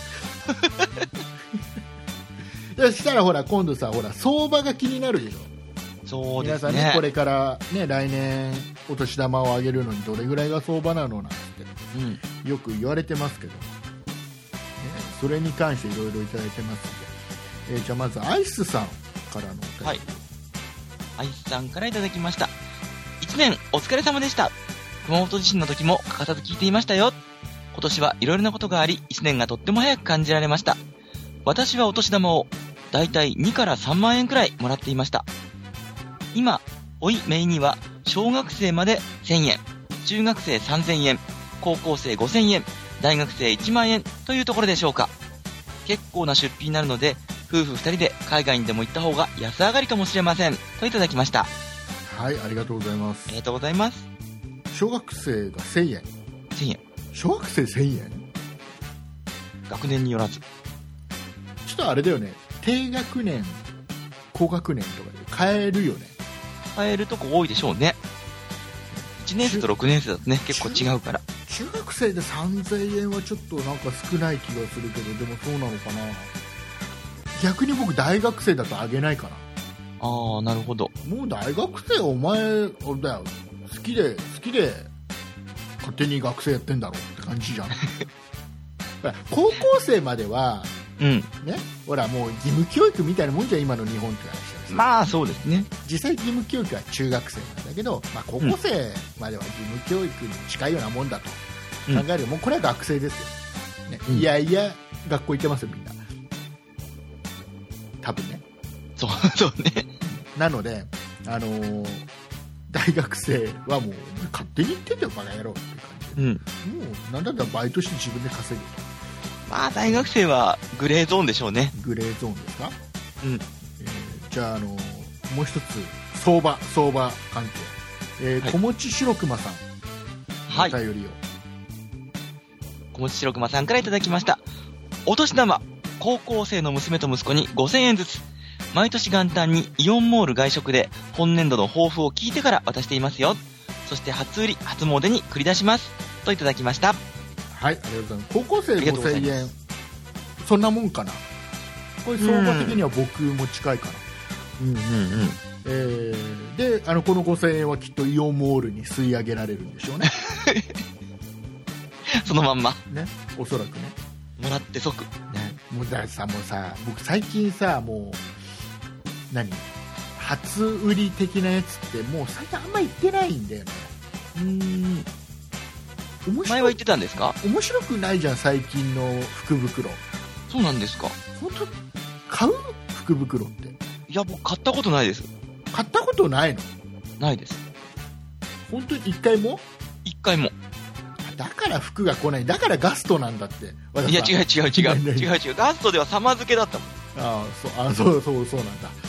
んのそしたらほら今度さほら相場が気になるでしょ。 そうですね、 皆さんねこれから、ね、来年お年玉をあげるのにどれぐらいが相場なのなんて、うん、よく言われてますけど、ね、それに関していろいろいただいてますので、えー、じゃあまずアイスさんからのお便り、はい、 アイスさんからいただきました。いちねんお疲れ様でした。熊本地震の時も欠かさず聞いていましたよ。今年はいろいろなことがありいちねんがとっても早く感じられました。私はお年玉をだいたいにからさんまんえんくらいもらっていました。今、おいめいには小学生までせんえん、中学生さんぜんえん、高校生ごせんえん、大学生いちまんえんというところでしょうか。結構な出費になるので、夫婦ふたりで海外にでも行った方が安上がりかもしれません、といただきました。 はい、ありがとうございます。 ありがとうございます。 小学生がせんえん。 せんえん。 小学生せんえん？ 学年によらず。 ちょっとあれだよね、低学年、高学年とかで買えるよね。 買えるとこ多いでしょうね。 ちねん生とろくねん生だとね、結構違うから。 中学生でさんぜんえんはちょっとなんか少ない気がするけど、でもそうなのかな。逆に僕大学生だとあげないかな。 ああ、なるほど。 もう大学生お前あれだよ、好きで好きで勝手に学生やってんだろって感じじゃん。高校生までは、 うんね、ほらもう義務教育みたいなもんじゃん今の日本って話です。 まあそうですね。 実際義務教育は中学生なんだけど、まあ、高校生までは義務教育に近いようなもんだと考える、うん、もうこれは学生ですよ、ね、うん、いやいや学校行ってますよみんな多分ね。 そうそうね。 なので、あのー、大学生はもう勝手に言ってんだよバカ野郎っていう感じで、うん、もうなんだったらバイトして自分で稼ぐと。 まあ大学生はグレーゾーンでしょうね。 グレーゾーンですか。 うん、 えー、じゃあ、あのー、もう一つ相場相場関係、えーはい、小持白熊さん、はい、お便りを小持白熊さんからいただきました。お年玉、高校生の娘と息子にごせんえんずつ、毎年元旦にイオンモール外食で本年度の抱負を聞いてから渡していますよ。そして初売り初詣に繰り出しますといただきました。 はい、ありがとうございます。高校生ごせんえん、そんなもんかな。これ相場的には僕も近いかな。うんうんうん。えー、で、あのこのごせんえんはきっとイオンモールに吸い上げられるんでしょうね。 そのまんま。 ね、おそらくね。 もらって即。ね、 もうだからさ、もうさ、僕最近さ、もう何、初売り的なやつってもう最近あんま言ってないんだよね。 うーん。前は言ってたんですか？ 面白くないじゃん最近の福袋。 そうなんですか。 本当買う？福袋って。 いや僕買ったことないです。 買ったことないの？ ないです。 本当に一回も？ 一回も。 だから服が来ない。だからガストなんだって。 いや違う違う違う違う違う。ガストでは様付けだったもん。 ああそうあそうそうそうなんだ。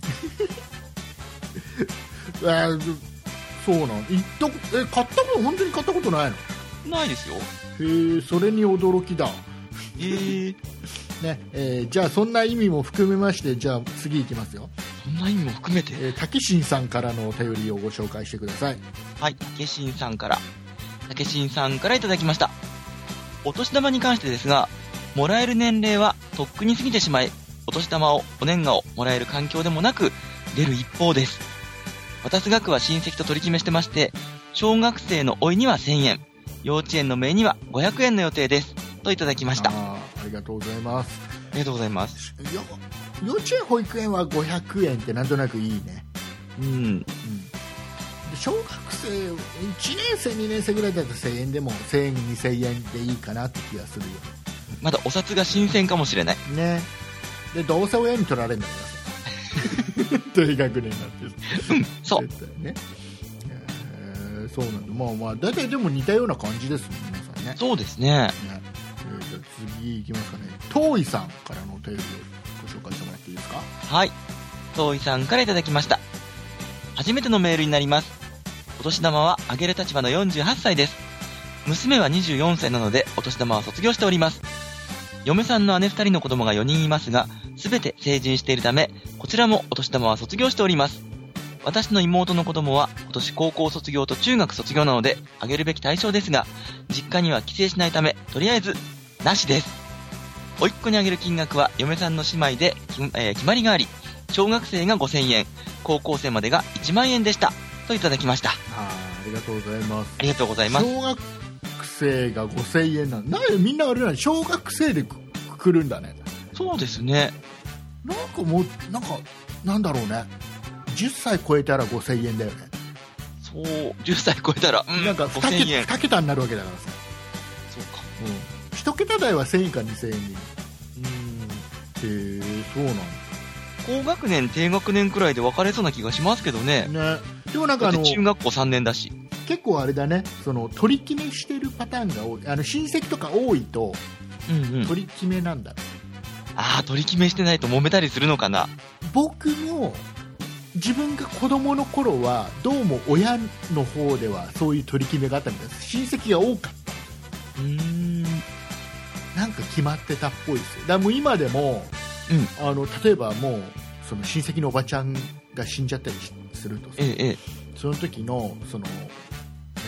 あそうなん。いったえ買ったこと本当に買ったことないの？ ないですよ。 へえ、それに驚きだ。 えーねえー、じゃあそんな意味も含めまして、じゃあ次いきますよ。 そんな意味も含めて、 えー、たけしんさんからのお便りをご紹介してください。 はい、たけしんさんからたけしんさんからいただきました。お年玉に関してですが、もらえる年齢はとっくに過ぎてしまい、お年玉をお年賀をもらえる環境でもなく出る一方です。渡す額は親戚と取り決めしてまして、小学生のおいにはせんえん、幼稚園の姪にはごひゃくえんの予定ですといただきました。 あ, ありがとうございます。 ありがとうございます。 いや幼稚園保育園はごひゃくえんってなんとなくいいね。 うん、うん、で小学生いちねん生にねん生ぐらいだとせんえんでもせんえんにせんえんでいいかなって気がするよ。 まだお札が新鮮かもしれないね。でどうせ親に取られるんだから低学年なんてそう絶対ね。そうなんだ。まあまあ大体でも似たような感じですね皆さんね。 そうですね。ね、 えー、じゃあ次いきますかね。遠いさんからのお便りをご紹介してもらっていいですか？ はい、遠いさんからいただきました。初めてのメールになります。お年玉はあげる立場のよんじゅうはっさいです。娘はにじゅうよんさいなのでお年玉は卒業しております。嫁さんの姉ふたりの子供がよにんいますが、すべて成人しているため、こちらもお年玉は卒業しております。私の妹の子供は今年高校卒業と中学卒業なのであげるべき対象ですが、実家には帰省しないためとりあえずなしです。甥っ子にあげる金額は嫁さんの姉妹で、えー、決まりがあり、小学生がごせんえん、高校生までがいちまんえんでしたといただきました。あありがとうございます。 ありがとうございます。 小学生がごせんえんなんだ。なんでみんなあれなの、小学生でくるんだね。 そうですね。 なんかもうなんかなんだろうね、じゅっさい超えたらごせんえんだよね。 そう、じゅっさい超えたら、うん、 なんか に, 桁に桁になるわけだからさ。 そうか、 うん、いち桁台はせんえんかにせんえんに。うーん、へえ、そうなんだ。 高学年低学年くらいで分かれそうな気がしますけどね。 ね、でもなんかあの中学校さんねんだし、 結構あれだね、その取り決めしてるパターンが多い。あの親戚とか多いと、うんうん、取り決めなんだ、ね。 ああ、取り決めしてないと揉めたりするのかな。 僕も自分が子供の頃はどうも親の方ではそういう取り決めがあったみたいです。親戚が多かった。うーん、なんか決まってたっぽいですよ。だからもう今でも、うん、あの例えばもうその親戚のおばちゃんが死んじゃったりするとさ、ええ、その時のその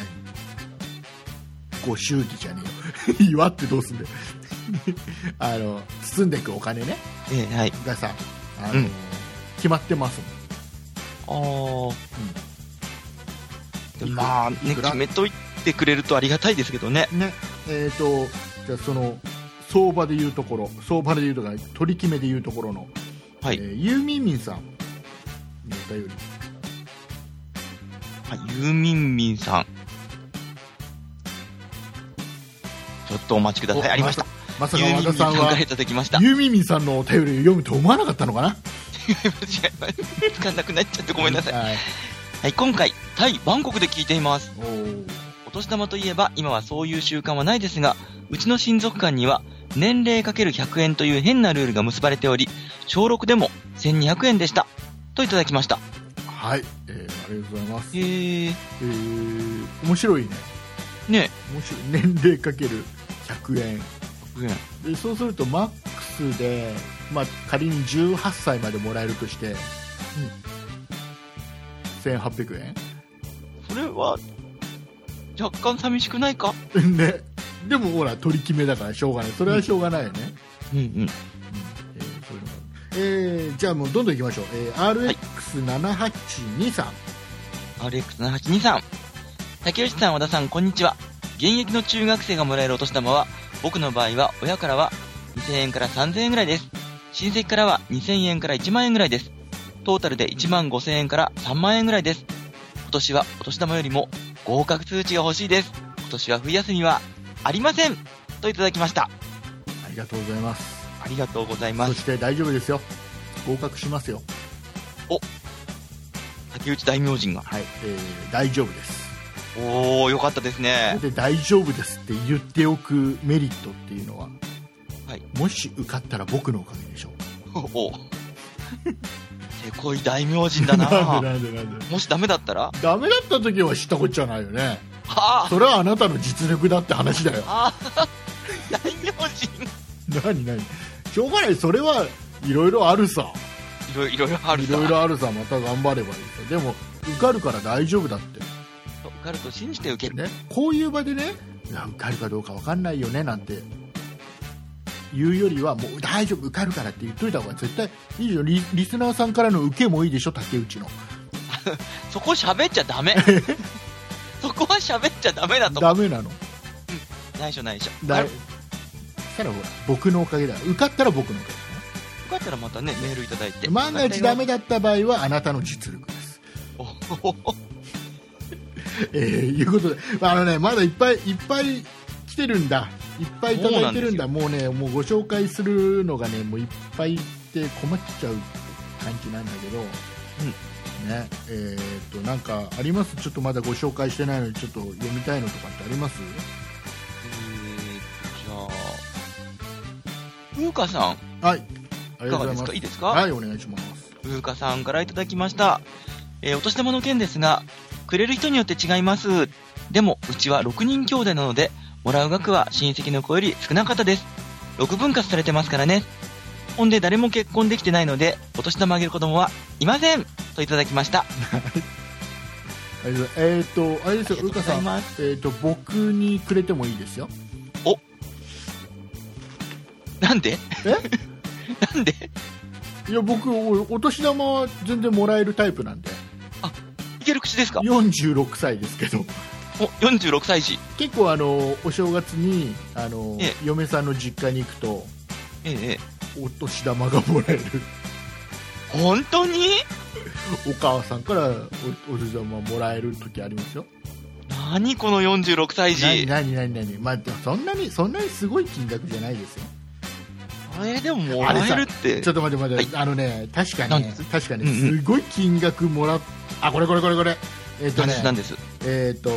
こ祝儀じゃねえよ祝ってどうすんだよあの包んでいくお金ね、 ええ、はい。 がさ、あの、 うん、 決まってますもん。ああ、うん、まあね、決めといてくれるとありがたいですけどね。 ね、えっ、ー、とじゃあその相場でいうところ、相場でいうところ、取り決めでいうところの、はい、えー、ユーミンミンさんのお便り。 はい、ユーミンミンさん。ちょっとお待ちください。ありました。 まさか和田さんはユーミンミンさんのお便りを読むと思わなかったのかな。 違います。つかなくなっちゃってごめんなさい。はい、はい、今回タイバンコクで聞いています。お, お年玉といえば今はそういう習慣はないですが、うちの親族間には年齢 ×ひゃく 円という変なルールが結ばれており、小ろくでもせんにひゃくえんでしたといただきました。 はい、えー、ありがとうございます。 へー、 えー、面白いね。 ね、 面白い。年齢 ×ひゃくえんで、そうするとマックスで、まあ、仮にじゅうはっさいまでもらえるとして、うん、せんはっぴゃくえん。それは若干寂しくないかね。でもほら取り決めだからしょうがない。それはしょうがないよね。 うんうん、うん、 えーえー、じゃあもうどんどんいきましょう。えー、アールエックスななはちにさん、はい、 アールエックスななはちにさん、竹内さん、和田さん、こんにちは。現役の中学生がもらえるお年玉は、僕の場合は親からはにせんえんからさんぜんえんぐらいです。親戚からはにせんえんからいちまんえんぐらいです。トータルでいちまんごせんえんからさんまんえんぐらいです。今年はお年玉よりも合格通知が欲しいです。今年は冬休みはありませんといただきました。 ありがとうございます。 ありがとうございます。 そして大丈夫ですよ。合格しますよ。 お、竹内大明神が。 はい、えー、大丈夫です。 おー、よかったですね。 で大丈夫ですって言っておくメリットっていうのは、はい、もし受かったら僕のおかげでしょう。 おおせこい大明神だな。 なんでなんでなんで。 もしダメだったら？ ダメだった時は知ったこっちゃないよね。 はあ、 それはあなたの実力だって話だよ。 あ大明神何何しょうがない。それはいろいろあるさ。 いろいろあるさ。 いろいろあるさ。また頑張ればいいさ。でも受かるから大丈夫だって。 受かると信じて受ける、 ね、こういう場でね、いや受かるかどうか分かんないよねなんて言うよりは、もう大丈夫受かるからって言っといた方が絶対いいよ。 リ, リスナーさんからの受けもいいでしょ、竹内のそこ喋っちゃダメそこは喋っちゃダメだとダメなの、 うん、内緒内緒だしたらほら僕のおかげだ。受かったら僕のおかげだ。 受かったらまたねメールいただいて、 万が一ダメだった場合はあなたの実力です。おえー、いうことで、あのね、まだいっぱいいっぱい来てるんだ。いっぱいいただいてるんだ。もうね、もうご紹介するのがね、もういっぱいって困っちゃう感じなんだけど、うん、ね、えー、っとなんかあります？ちょっとまだご紹介してないのにちょっと読みたいのとかってあります？ えー、じゃあ風花さん、 はい、ありがとうございます。 いかがですか？いいですか？ はい、お願いします。 風花さんからいただきました。えー、お年玉の件ですが、くれる人によって違います。でもうちはろくにん兄弟なので、もらう額は親戚の子より少なかったです。ろくぶん割されてますからね。ほんで誰も結婚できてないので、お年玉あげる子供はいませんといただきました。 えっとあれですよ、うかさん、えっと僕にくれてもいいですよ。 お、なんで？ えなんで？ いや、僕 お, お年玉は全然もらえるタイプなんで。 あ、いける口ですか？ よんじゅうろくさいですけど。 お、よんじゅうろくさい児。 結構あのお正月にあの、ええ、嫁さんの実家に行くと、 ええ、 お年玉がもらえる。 本当に？ お母さんから お, お年玉もらえる時ありますよ。 何このよんじゅうろくさい児。 何何何何、まあ、でもそんなにそんなにすごい金額じゃないですよ。 あれでももらえるって。 ちょっと待って待って、はい、あのね、確かに確かに、 うんうん、 すごい金額もらっ、あ、これこれこれこれ、えっ、ー、とね、 何です？ えっ、ー、と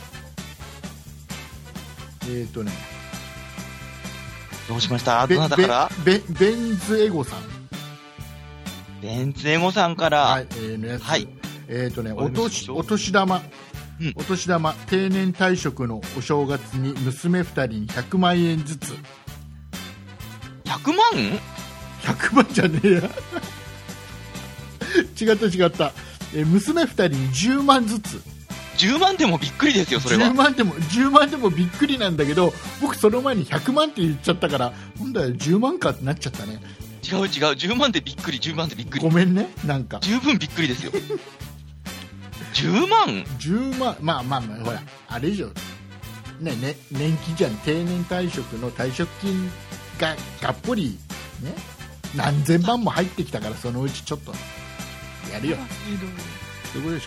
えっ、ー、とね、 どうしました？どなたから？ ベベンズエゴさん。 ベンズエゴさんから。 はい、えー、のやつ。はい。えっ、ー、とね、お年お年玉、 うん、 お年玉、定年退職のお正月に娘ふたりにひゃくまんえんずつ。 ひゃくまん？ ひゃく 万じゃねえや違った違った、え娘ふたりにじゅうまんずつ。 じゅうまんでもびっくりですよ、それは。 じゅうまんでもじゅうまんでもびっくりなんだけど、僕その前にひゃくまんって言っちゃったから、なんだよじゅうまんかってなっちゃったね。 違う違う、じゅうまんでびっくり、じゅうまんでびっくり。 ごめんね、なんか十分びっくりですよ。じゅうまん ? じゅうまん、まあまあまあ、ほら、あれ以上、ね、ね、年金じゃん、定年退職の退職金ががっぽり、ね、何千万も入ってきたから、そのうちちょっとやるよ。そういうことでしょ。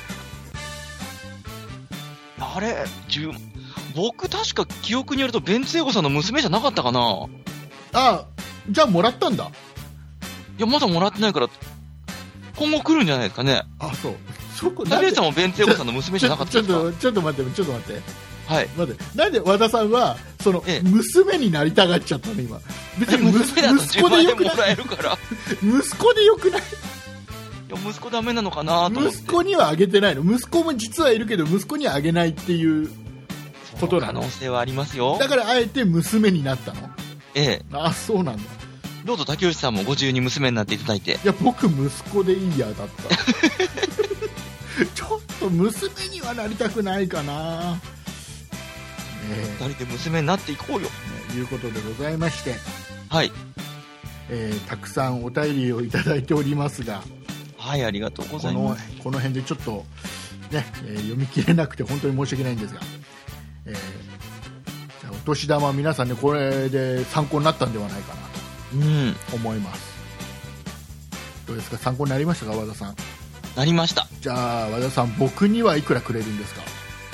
あれ、じゅう、僕確か記憶によるとベンツエゴさんの娘じゃなかったかな。 あ、じゃあもらったんだ。 いや、まだもらってないから、今後来るんじゃないですかね。 あ、そう。そこ、 竹内さんもベンツエゴさんの娘じゃなかったですか。 ちょっと、ちょっと待って、ちょっと待って。 はい。 待って、なんで和田さんは、その、 ええ、 娘になりたがっちゃったの、今。別に娘だと息子でよくない。 もらえるから。 息子でよくない。 いや、息子ダメなのかなと思って。 息子にはあげてないの。息子も実はいるけど、息子にはあげないっていうことなの。 可能性はありますよ。 だからあえて娘になったの。 ええ。 あ、そうなんだ。 どうぞ竹内さんもご自由に娘になっていただいて。 いや、僕息子でいいやだった。ちょっと娘にはなりたくないかな。 えー、二人で娘になっていこうよ。 ね、いうことでございまして、 はい。 えー、たくさんお便りをいただいておりますが、 はい、ありがとうございます。 この、この辺でちょっと、ね、えー、読み切れなくて本当に申し訳ないんですが、えー、じゃあお年玉は皆さんね、これで参考になったんではないかなと思います。うん、どうですか、参考になりましたか、和田さん。 なりました。 じゃあ和田さん、僕にはいくらくれるんですか。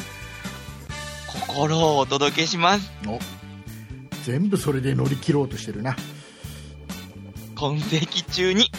心をお届けします。 お、全部それで乗り切ろうとしてるな。 今世紀中に。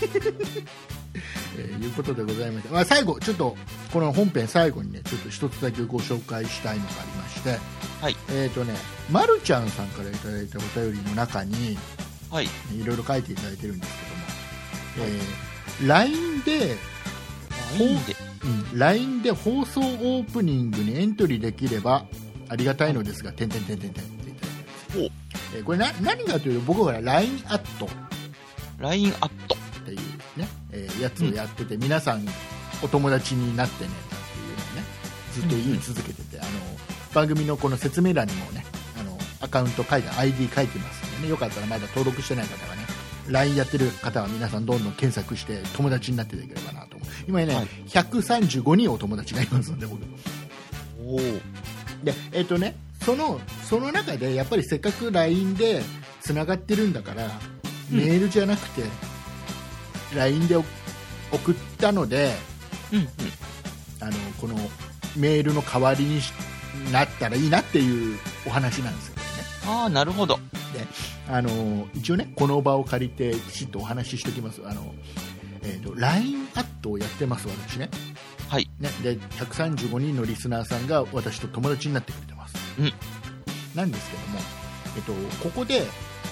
えー、いうことでございまして、まあ、最後ちょっとこの本編最後にね、ちょっと一つだけご紹介したいのがありまして、 はい。 えっとね、まるちゃんさんからいただいたお便りの中に、 はい。 いろいろ書いていただいてるんですけども、 はい、 えー、ライン で、 ライン で、 うん、ライン で放送オープニングにエントリーできればありがたいのですが、てんてんてんてんてんっていただいてます。えー、これな何かというと、僕は ライン アットライン アットっていうね、えー、やつをやってて、うん、皆さんお友達になってねっていうのをね、ずっと言い続けてて、うんうん、あの番組のこの説明欄にもね、あのアカウント書いて アイディー 書いてますんでね、よかったらまだ登録してない方はね、ライン やってる方は皆さんどんどん検索して友達になっていただければなと思う。今ね、はい、ひゃくさんじゅうごにんお友達がいますので、僕。おで、えっとね、そのその中でやっぱりせっかく ライン でつながってるんだから、うん、メールじゃなくて ライン で送ったので、うんうん、あのこのメールの代わりになったらいいなっていうお話なんですよね。 ああ、なるほど。 で、あの一応ね、この場を借りてきちっとお話ししておきます。あの、えーと、ライン アットをやってます、私ね。 はい。 ね、で、ひゃくさんじゅうごにんのリスナーさんが私と友達になってくれてます。 うん。 なんですけども、えっと、ここで、えー、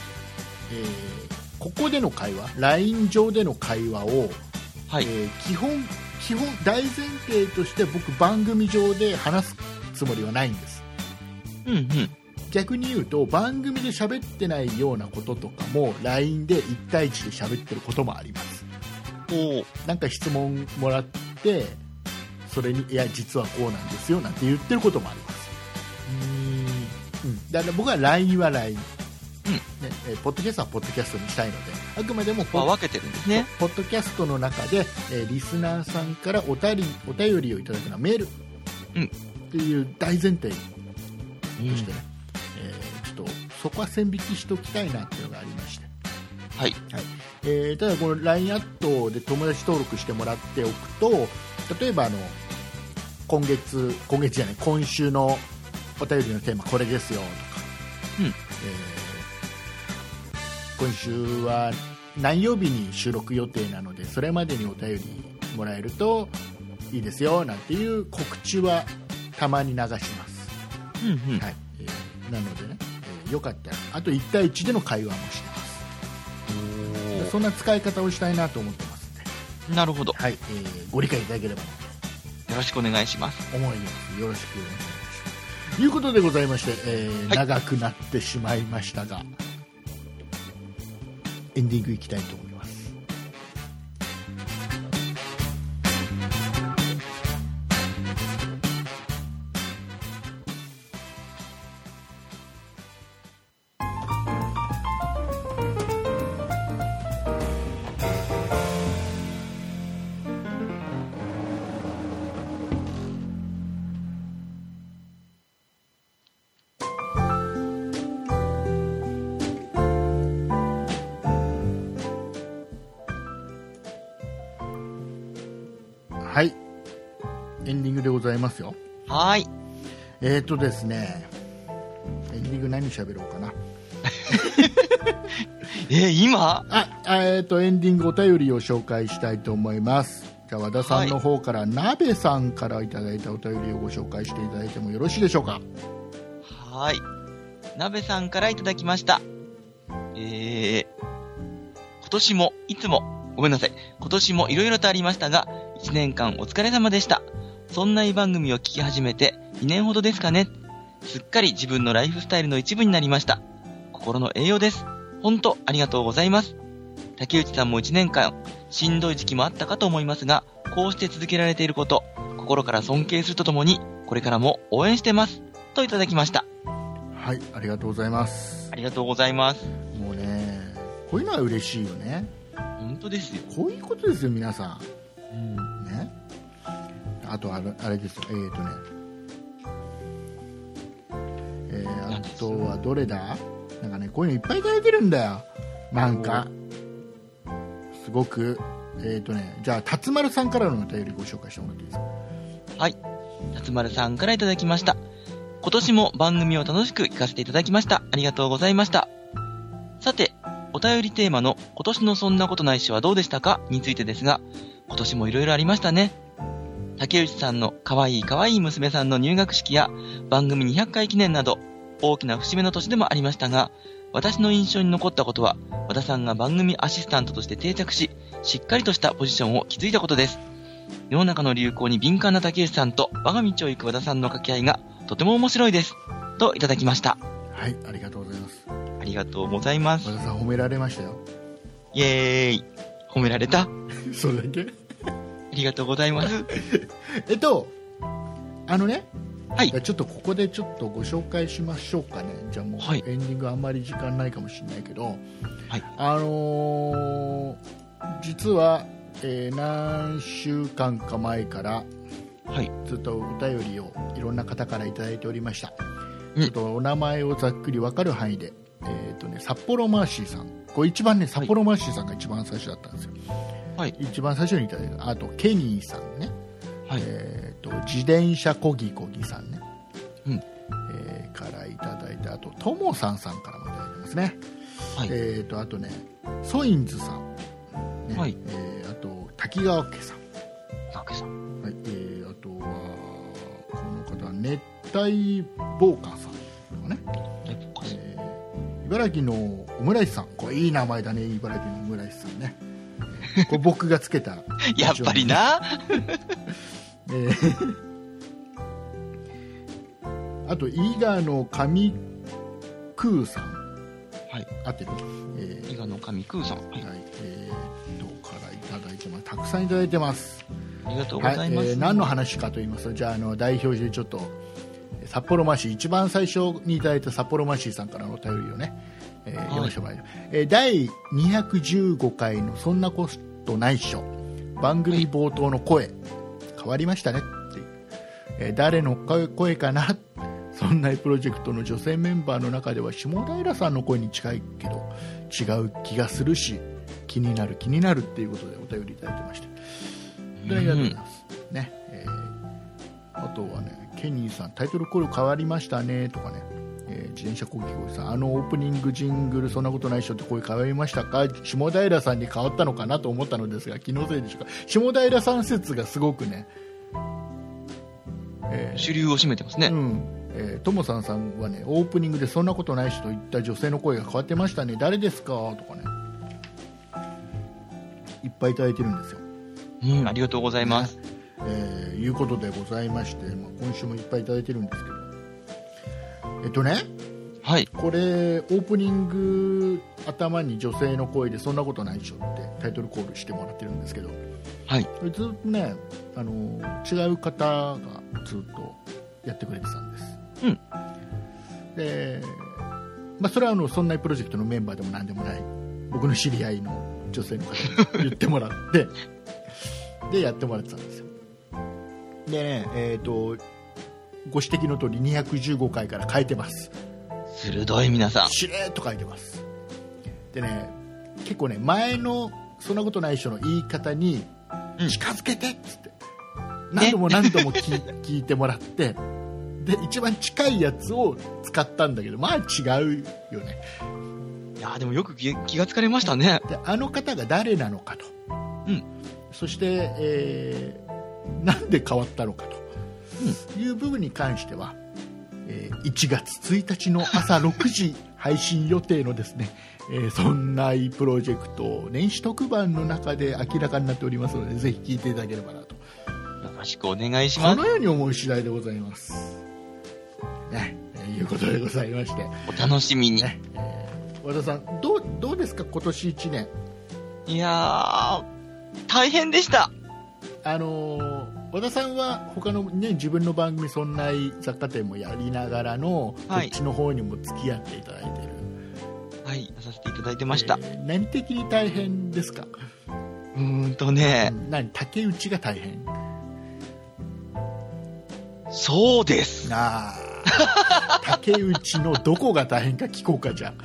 ここでの会話、ライン 上での会話を、はい、えー、基本、基本、大前提として僕、番組上で話すつもりはないんです。 うんうん。 逆に言うと、番組で喋ってないようなこととかも ライン でいち対いちで喋ってることもあります。おなんか質問もらって、それにいや実はこうなんですよなんて言ってることもあります。うーん、うん、だから僕は ライン は ライン、うんね、えポッドキャストはポッドキャストにしたいので、あくまでもポッ、 分けてるんですね。 ポッドキャストの中で、えー、リスナーさんからお便りお便りをいただくのはメール、うん、っていう大前提としてね、うん、えー、ちょっとそこは線引きしておきたいなっていうのがありまして、 はい、 はい、えー、ただこの ライン アットで友達登録してもらっておくと、例えばあの今月今月じゃない今週のお便りのテーマこれですよとか、うん、えー、今週は何曜日に収録予定なのでそれまでにお便りもらえるといいですよなんていう告知はたまに流します。うんうん、はい、えー、なのでね、えー、よかったらあといち対いちでの会話もしてます。そんな使い方をしたいなと思ってますので、 なるほど、 はい、えー、ご理解いただければなとよろしくお願いします。 思います。よろしくお願いします。ということでございまして、えーはい、長くなってしまいましたが、エンディングいきたいと思います。 はい、エンディングでございますよ。 はーい。 えーとですね、エンディング何喋ろうかな。 えー、今あ、えーと、エンディングお便りを紹介したいと思います。じゃあ和田さんの方から、はい、鍋さんからいただいたお便りをご紹介していただいてもよろしいでしょうか。 はい。鍋さんからいただきました。えー、今年もいつもごめんなさい今年もいろいろとありましたがいちねんかんお疲れ様でした。そんない番組を聞き始めてにねんほどですかね。すっかり自分のライフスタイルの一部になりました。心の栄養です。本当ありがとうございます。竹内さんもいちねんかんしんどい時期もあったかと思いますが、こうして続けられていること心から尊敬するとともにこれからも応援してますといただきました。 はい、ありがとうございます。 ありがとうございます。 もうね、こういうのは嬉しいよね。 本当ですよ。 こういうことですよ皆さん、 うんね、あとあれ、あれですよ、えーとねえー、あとはどれだ、なんかねこういうのいっぱいいただいてるんだよ。なんかすごくえーとねじゃあ辰丸さんからのお便りご紹介してもらっていいですか。 はい、辰丸さんからいただきました。今年も番組を楽しく聞かせていただきました。ありがとうございました。さて、お便りテーマの今年のそんなことないっしょはどうでしたかについてですが、今年もいろいろありましたね。竹内さんの可愛い可愛い娘さんの入学式や番組にひゃっかい記念など大きな節目の年でもありましたが、私の印象に残ったことは和田さんが番組アシスタントとして定着し、しっかりとしたポジションを築いたことです。世の中の流行に敏感な竹内さんと我が道を行く和田さんの掛け合いがとても面白いですといただきました。 はい、ありがとうございます。 ありがとうございます。 和田さん褒められましたよ。 イエーイ、褒められたそれだけありがとうございますえっとあのね、 はい、 ちょっとここでちょっとご紹介しましょうかね。じゃあもう、はい、エンディングあんまり時間ないかもしれないけど、 はい、 あのー、実は、えー、何週間か前からはい、 ずっとお便りをいろんな方からいただいておりました、 うん、 ちょっとお名前をざっくり分かる範囲で、えーとね、札幌マーシーさん、これ一番ね、札幌マーシーさんが一番最初だったんですよ、はい、一番最初にいただいた。あとケニーさんね、はい、えーと自転車こぎこぎさんね、うん、えー、からいただいて、あとともさんさんからもいただいてますね、はい、えーとあとねソインズさん、ね、はい、えー、あと滝川家さん、 滝さん、 はい、えー、あとはこの方は熱帯ボーカーさんとかね、えー、茨城のオムライスさん、これいい名前だね、茨城のオムライスさんね、えー、これ僕がつけたやっぱりな、 えー、あと伊賀の神空さん、はい、合ってる、 えー、伊賀の神空さん、はい、 はい、えー、とからいただいてます。たくさんいただいてます。 ありがとうございます。 はい、えー、何の話かと言いますと、じゃあ、あの代表してちょっと札幌マシー、一番最初にいただいた札幌マシーさんからのお便りをね、えーはい、読ませてもらいます。えー、だいにひゃくじゅうごかいのそんなことないっしょ、番組冒頭の声、はい、変わりましたねっていう、えー、誰の声かな、そんなプロジェクトの女性メンバーの中では下平さんの声に近いけど違う気がするし、気になる気になるっていうことでお便りいただいてました。ありがとうございます、ね、えー、あとはね、ケニーさん、タイトルコール変わりましたねとかね、えー、自転車こぎこぎさん、あのオープニングジングルそんなことないっしょって声変わりましたか、下平さんに変わったのかなと思ったのですが気のせいでしょうか。下平さん説がすごくね、 えー、主流を占めてますね。 うん、えー、ともさんさんはね、オープニングでそんなことないしと言った女性の声が変わってましたね、誰ですかとかね、いっぱいいただいてるんですよ。 うん、ありがとうございます。 えー、いうことでございまして、まあ、今週もいっぱいいただいてるんですけど、えっとね、 はい、 これオープニング頭に女性の声でそんなことないでしょってタイトルコールしてもらってるんですけど、 はい、 ずっとね、あの違う方がずっとやってくれてたんです、うん、で、まあ、それはあのそんなプロジェクトのメンバーでもなんでもない僕の知り合いの女性の方に言ってもらってでやってもらってたんですよ。でね、えーと、ご指摘の通りにひゃくじゅうごかいから変えてます。 鋭い皆さん。 しれーっと書いてます。でね、結構ね、前のそんなことない人の言い方に近づけてっつって、 何度も何度も聞, 聞いてもらってで一番近いやつを使ったんだけど、まあ違うよね。 いやでもよく 気, 気がつかれましたね。 であの方が誰なのかと、 うん、 そして、えー、なんで変わったのかという部分に関しては、えー、いちがつついたちの朝ろくじ配信予定のですね、えー、そんないプロジェクト年始特番の中で明らかになっておりますので、ぜひ聞いていただければなと、 よろしくお願いします。 このように思う次第でございますね、えー、いうことでございまして、 お楽しみに、 ね、えー、和田さんどう、どうですか今年いちねん。 いやー大変でした。あのー和田さんは他の、ね、自分の番組そんない雑貨店もやりながらの、はい、こっちの方にも付き合っていただいている。 はい、出させていただいてました。 えー、何的に大変ですか？ うーんとね、 うん、何竹内が大変？ そうです。 あ竹内のどこが大変か聞こうか、じゃ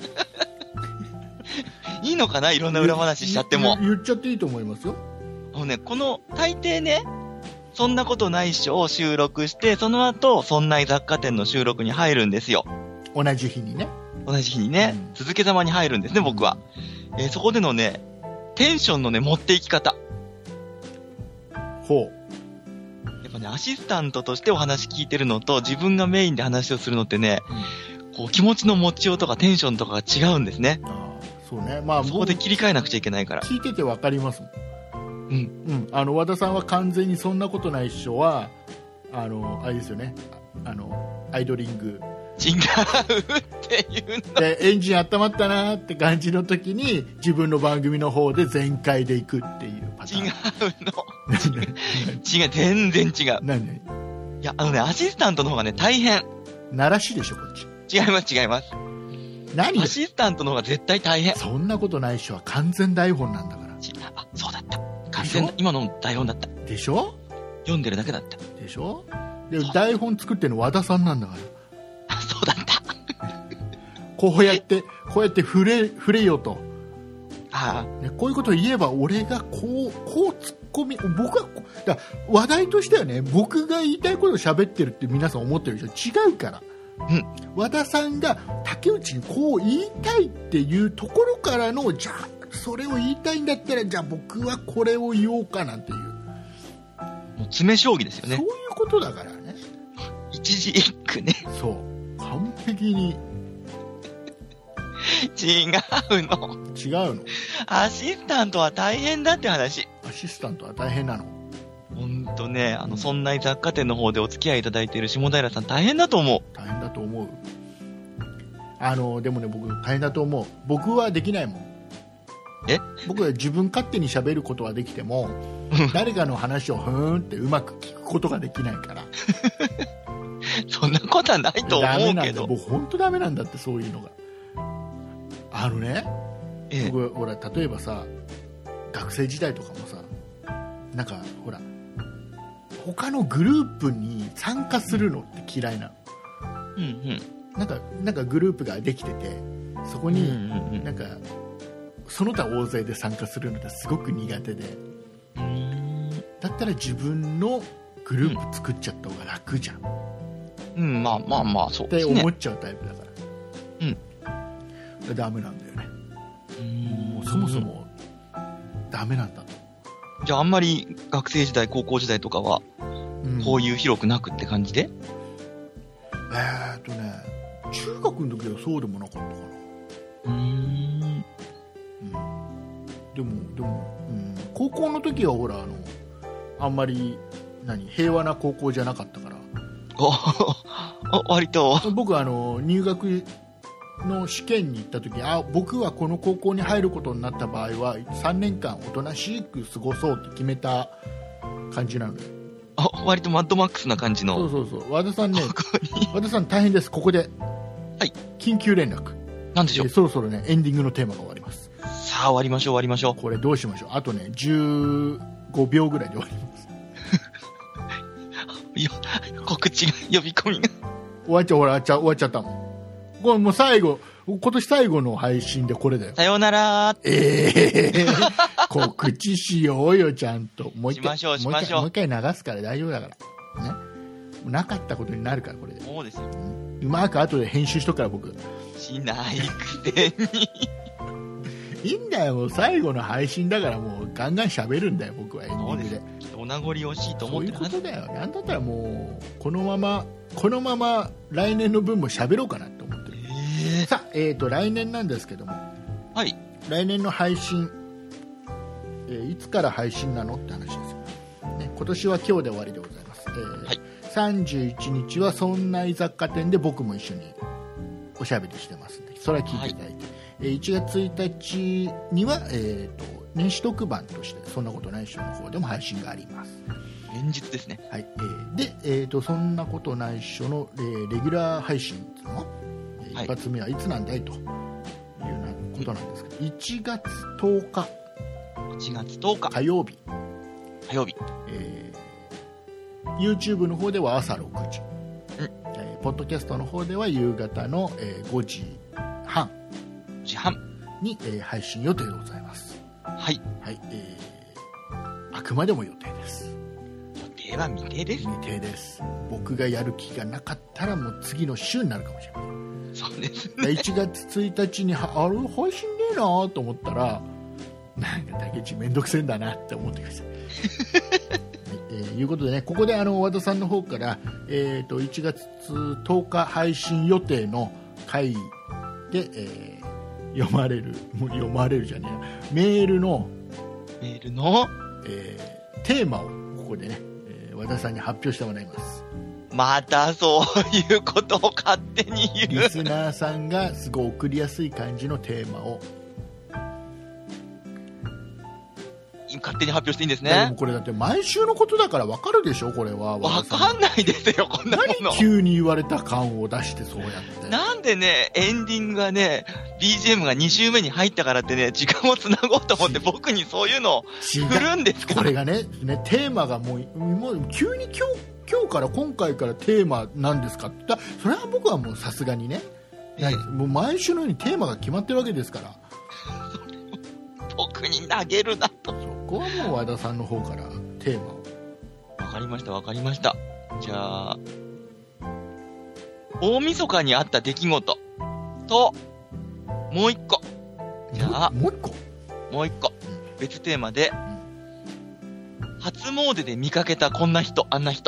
あ。いいのかな、いろんな裏話しちゃっても。 言っちゃっていいと思いますよ。 あのね、この大抵ね、そんなことないっしょを収録して、その後、そんない雑貨店の収録に入るんですよ。 同じ日にね。 同じ日にね、うん、続けざまに入るんですね、僕は。えー、そこでのね、テンションのね、持っていき方。 ほう。 やっぱね、アシスタントとしてお話聞いてるのと、自分がメインで話をするのってね、うん、こう気持ちの持ちようとかテンションとかが違うんですね。 ああ、そうね。まあ、 そこで切り替えなくちゃいけないから。 聞いててわかりますもん。 うん、 うん、あの和田さんは完全にそんなことないっしょはあのあれですよね、あのアイドリング違うっていうのでエンジン温まったなって感じの時に自分の番組の方で全開で行くっていうパターン。 違うの違う、全然違う。 何？ いや、あのね、アシスタントの方がね大変。 ならしでしょこっち。 違います違います。 何？ アシスタントの方が絶対大変。 そんなことないっしょは完全台本なんだから。 あ、そうだった。完全今の台本だった。 でしょ？ 読んでるだけだった。 でしょ？で台本作ってるの和田さんなんだから。 そうだった。 こうやってこうやって触れ触れよと。 ああ、ね、こういうことを言えば俺がこうこう突っ込み、僕はだ話題としてはね、僕が言いたいことを喋ってるって皆さん思ってるでしょ。違うから。 うん、 和田さんが竹内にこう言いたいっていうところからの、じゃあそれを言いたいんだったらじゃあ僕はこれを言おうかなんていう、もう詰め将棋ですよね。 そういうことだからね。 一字一句ね。 そう完璧に違うの違うの。 アシスタントは大変だって話。 アシスタントは大変なの。 ほんとね、あの、そんな雑貨店の方でお付き合いいただいている下平さん大変だと思う。 大変だと思う。あのでもね、僕大変だと思う。僕はできないもん。 え？ 僕は自分勝手に喋ることはできても誰かの話をふーんってうまく聞くことができないからそんなことはないと思うけど。 僕本当ダメなんだって、そういうのが。あのね、ええ、僕ほら例えばさ、学生時代とかもさ、なんかほら他のグループに参加するのって嫌いなの。 うんうん。 なんかなんかグループができてて、そこになんかその他大勢で参加するのってすごく苦手で、 うーん、 だったら自分のグループ作っちゃった方が楽じゃん。 うん、うん、まあまあまあそうですね。 って思っちゃうタイプだから。 うん。 ダメなんだよね。 うーん、 もうそもそもダメなんだと。 じゃああんまり学生時代高校時代とかはこういう広くなくって感じで？ うん、えーっとね、中学の時はそうでもなかったかな。 うーん、 うん、でもでも、うん、高校の時はほらあのあんまり何平和な高校じゃなかったから。 お割と僕はあの入学の試験に行った時、あ、僕はこの高校に入ることになった場合はさんねんかんおとなしく過ごそうって決めた感じなのよ。 あ、割とマッドマックスな感じの。 そうそうそう。和田さんね、和田さん大変です。ここで、 はい、 緊急連絡。 なんでしょう。 えー、そろそろねエンディングのテーマが終わります。 さあ終わりましょう終わりましょう。 これどうしましょう。あとねじゅうごびょうぐらいで終わります。 よ告知が呼び込みが終わっちゃ終わっちゃ終わっちゃったもん。これもう最後今年最後の配信でこれだよ。 さようならー。 ええー、告知しようよ、ちゃんと。もう一回、 しましょうしましょうもう一回、もう一回流すから大丈夫だから。ね。なかったことになるから、これで。 そうですよ。 うまく後で編集しとくから、僕。 しないくせに。 いいんだよ、もう最後の配信だからもうガンガン喋るんだよ、僕はエンディングで。 お名残惜しいと思ってるはず。 そういうことだよ。なんだったらもう、このまま、このまま来年の分も喋ろうかなと思ってる。 えー、 さあ、えーと、来年なんですけども。 はい。 来年の配信、えー、いつから配信なのって話ですよ。ね、今年は今日で終わりでございます。えーはい、 さんじゅういちにちはそんな雑貨店で僕も一緒におしゃべりしてますんで、それは聞いていただいて。はい、えー、いちがつついたちには、えーと、年始特番として、そんなことないっしょの方でも配信があります。 連日ですね。 はい。えー、で、えーと、そんなことないっしょの、えー、レギュラー配信っていうの、えーはい、一発目はいつなんだいというようなことなんですけど、いちがつとおか。 いちがつとおか。 火曜日。 火曜日。 えー、YouTube の方では朝ろくじ。 うん。 えー、ポッドキャストの方では夕方の、えー、ごじはん。 ごじはん。 に、えー、配信予定でございます。 はい。 はい。えー、あくまでも予定です。 予定は未定です。 未定です。僕がやる気がなかったらもう次の週になるかもしれない。 そうですね。 いちがつついたちに、あれ配信ねえなと思ったら、なんか竹内めんどくせえんだなって思ってください。えー、いうことでね、ここであの和田さんの方から、えー、といちがつとおか配信予定の回で、えー、読まれる、もう読まれるじゃねえな、メールの、 メールの、 えー、テーマをここでね、えー、和田さんに発表してもらいます。 またそういうことを勝手に言う。 リスナーさんがすごい送りやすい感じのテーマを勝手に発表していいんですね。 でもこれだって毎週のことだから分かるでしょ、これは。 分かんないですよ、こんなもの。 何急に言われた感を出してそうやって。 なんでね、エンディングがね、ビージーエム がに週目に入ったからってね、時間をつなごうと思って僕にそういうのを振るんですか？ これがね、ね、テーマがもう、もう急に今日、今日から今回からテーマなんですかって。それは僕はもうさすがにね、 ええ、 もう毎週のようにテーマが決まってるわけですから。 僕に投げるなと。 そこはもう和田さんの方からテーマを。 わかりました、わかりました。じゃあ、大晦日にあった出来事と、もう一個。じゃあ、 もう一個もう一個。別テーマで、うん、初詣で見かけたこんな人、あんな人。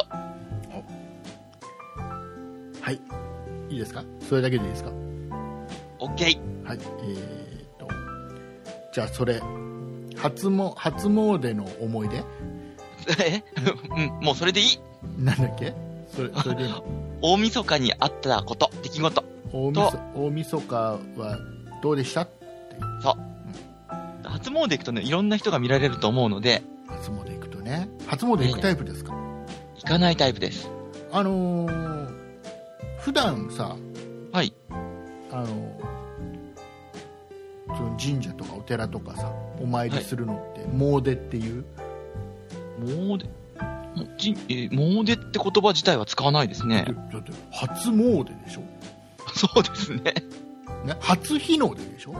はい。いいですか？それだけでいいですか？ OK。 はい。えーと、じゃあそれ、初も、初詣の思い出？ えうん、もうそれでいい。 なんだっけ？それ、それでいいの？ 大晦日にあったこと、出来事。 大晦日、大晦日はどうでしたって。 そう。うん、初詣行くとね、いろんな人が見られると思うので。 初詣行くとね。初詣行くタイプですか？ 行かないタイプです。 あのー、普段さ、 はい。 あのー、その神社とかお寺とかさ、お参りするのって、詣っていう？ 詣もじ、えー、詣って言葉自体は使わないですね。 だって初詣でしょ？ そうですね。 ね、初日の出でしょ？うん。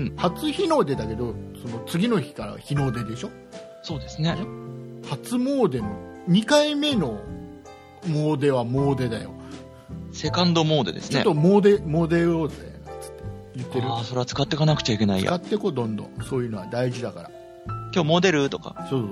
初日の出だけど、その次の日から日の出でしょ？そうですね。初詣のにかいめの詣は詣だよ。 セカンドモーデですね。 ちょっと詣、詣ようぜ、なんつって言ってる。 ああ、それは使っていかなくちゃいけないや。 使ってこう、どんどん。そういうのは大事だから。 今日モデルとか。 そうそうそう。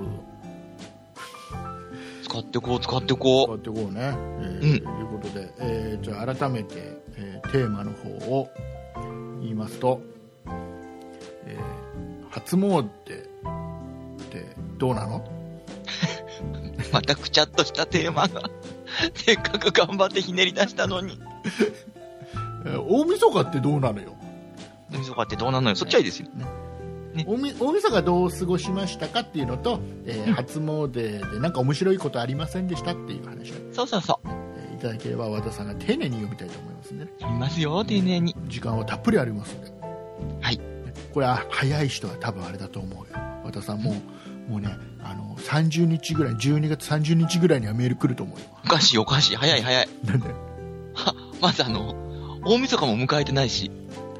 使ってこう、使ってこう。 使ってこうね。えー、 うん。 ということで、えー、じゃあ改めて、えー、テーマの方を言いますと、えー、初詣ってどうなの？ またくちゃっとしたテーマがせっかく頑張ってひねり出したのに大晦日ってどうなのよ？ 大晦日ってどうなのよ？そっちはいいですよ、ねね、大晦日どう過ごしましたかっていうのと、えーうん、初詣でなんか面白いことありませんでしたっていう話を、 そうそうそう、 えー、いただければ和田さんが丁寧に読みたいと思いますんでね。 読みますよ、丁寧に。 時間はたっぷりありますので。 はい。 これは早い人は多分あれだと思うよ。和田さんもう、うん、もうね、あのさんじゅうにちぐらい、じゅうにがつさんじゅうにちぐらいにはメール来ると思うよ。 おかしいおかしい、早い早い。 なんで？ は、まずあの大晦日も迎えてないし。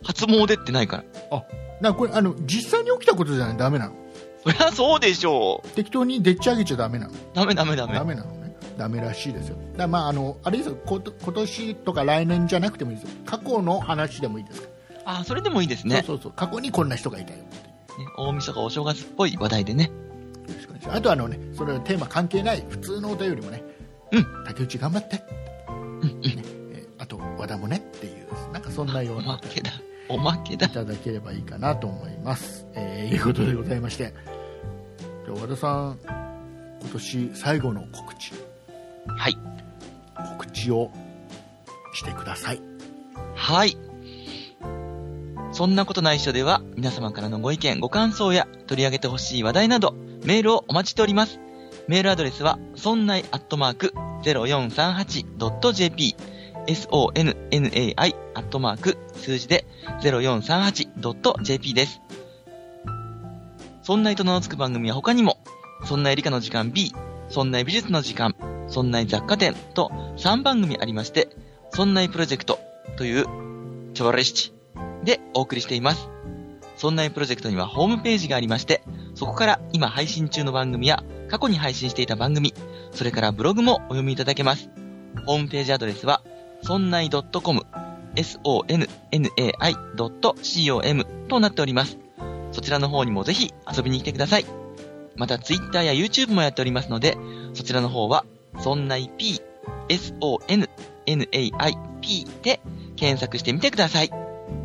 初詣ってないから。 あ、なこれ、あの、実際に起きたことじゃないとダメなの？ そりゃそうでしょう。 適当にでっち上げちゃダメなの？ ダメダメダメ。 ダメなのね。ダメらしいですよ。だまあ、あの、あれですよ、こ今年とか来年じゃなくてもいいですよ。過去の話でもいいですか？ あ、それでもいいですね。 そうそうそう。過去にこんな人がいたよって。 ね、大晦日お正月っぽい話題でね。 よろしくお願いします。あとあのね、それテーマ関係ない普通のお便りもね、 うん。 竹内頑張って。 うんうん。 ね、えー、あと和田もねっていう、なんかそんなような。 おまけだ。おまけだ。 いただければいいかなと思います。えー、いうことでございまして。で和田さん、今年最後の告知。 はい。 告知をしてください。 はい。そんなことないっしょでは、皆様からのご意見、ご感想や取り上げてほしい話題など、メールをお待ちしております。メールアドレスは、そんないアットマーク ゼロよんさんはちドットジェーピー、ソンナイ アットマーク数字で ゼロよんさんはちドットジェーピー です。そんないと名の付く番組は他にも、そんない理科の時間 B、そんない美術の時間、そんない雑貨店とさんばんぐみありまして、そんないプロジェクトというチョバレシチでお送りしています。そんないプロジェクトにはホームページがありまして、そこから今配信中の番組や過去に配信していた番組、それからブログもお読みいただけます。ホームページアドレスは、そんない .com、ソンナイ ドットコム となっております。そちらの方にもぜひ遊びに来てください。また Twitter や YouTube もやっておりますので、そちらの方は、そんない P、ソンナイ ピー で検索してみてください。さ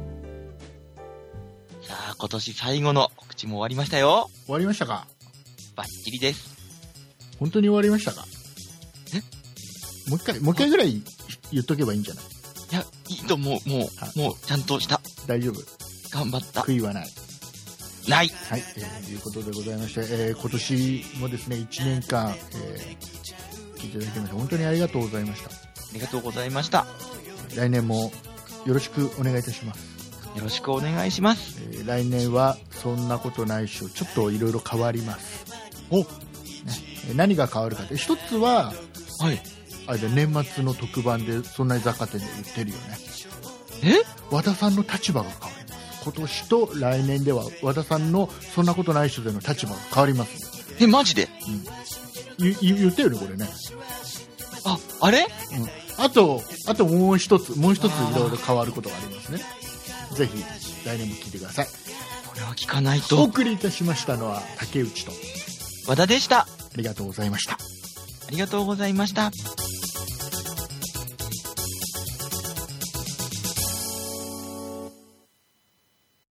あ、今年最後の告知も終わりましたよ。 終わりましたか？ バッチリです。 本当に終わりましたか？ え？ もう一回、もう一回ぐらい言っとけばいいんじゃない？ いや、いいと思う。もう、もう、ちゃんとした。 大丈夫。 頑張った。 悔いはない。 ない。 はい、えー、ということでございまして、えー、今年もですね、いちねんかん、えー、聞いていただきまして、本当にありがとうございました。 ありがとうございました。 来年もよろしくお願いいたします。 よろしくお願いします。 えー、来年はそんなことないっしょ、ちょっといろいろ変わります。 お、ね、 何が変わるかって、一つは、 はい。 あれで年末の特番でそんな雑貨店で売ってるよね。 え？ 和田さんの立場が変わります。今年と来年では和田さんのそんなことないっしょでの立場が変わります、ね。 え、マジで？ うん。言, 言ってるね、これね。 あ、あれ？ うん。あと、あともう一つ、もう一ついろいろ変わることがありますね。ぜひ、来年も聞いてください。 これは聞かないと。 お送りいたしましたのは、竹内と和田でした。ありがとうございました。 ありがとうございました。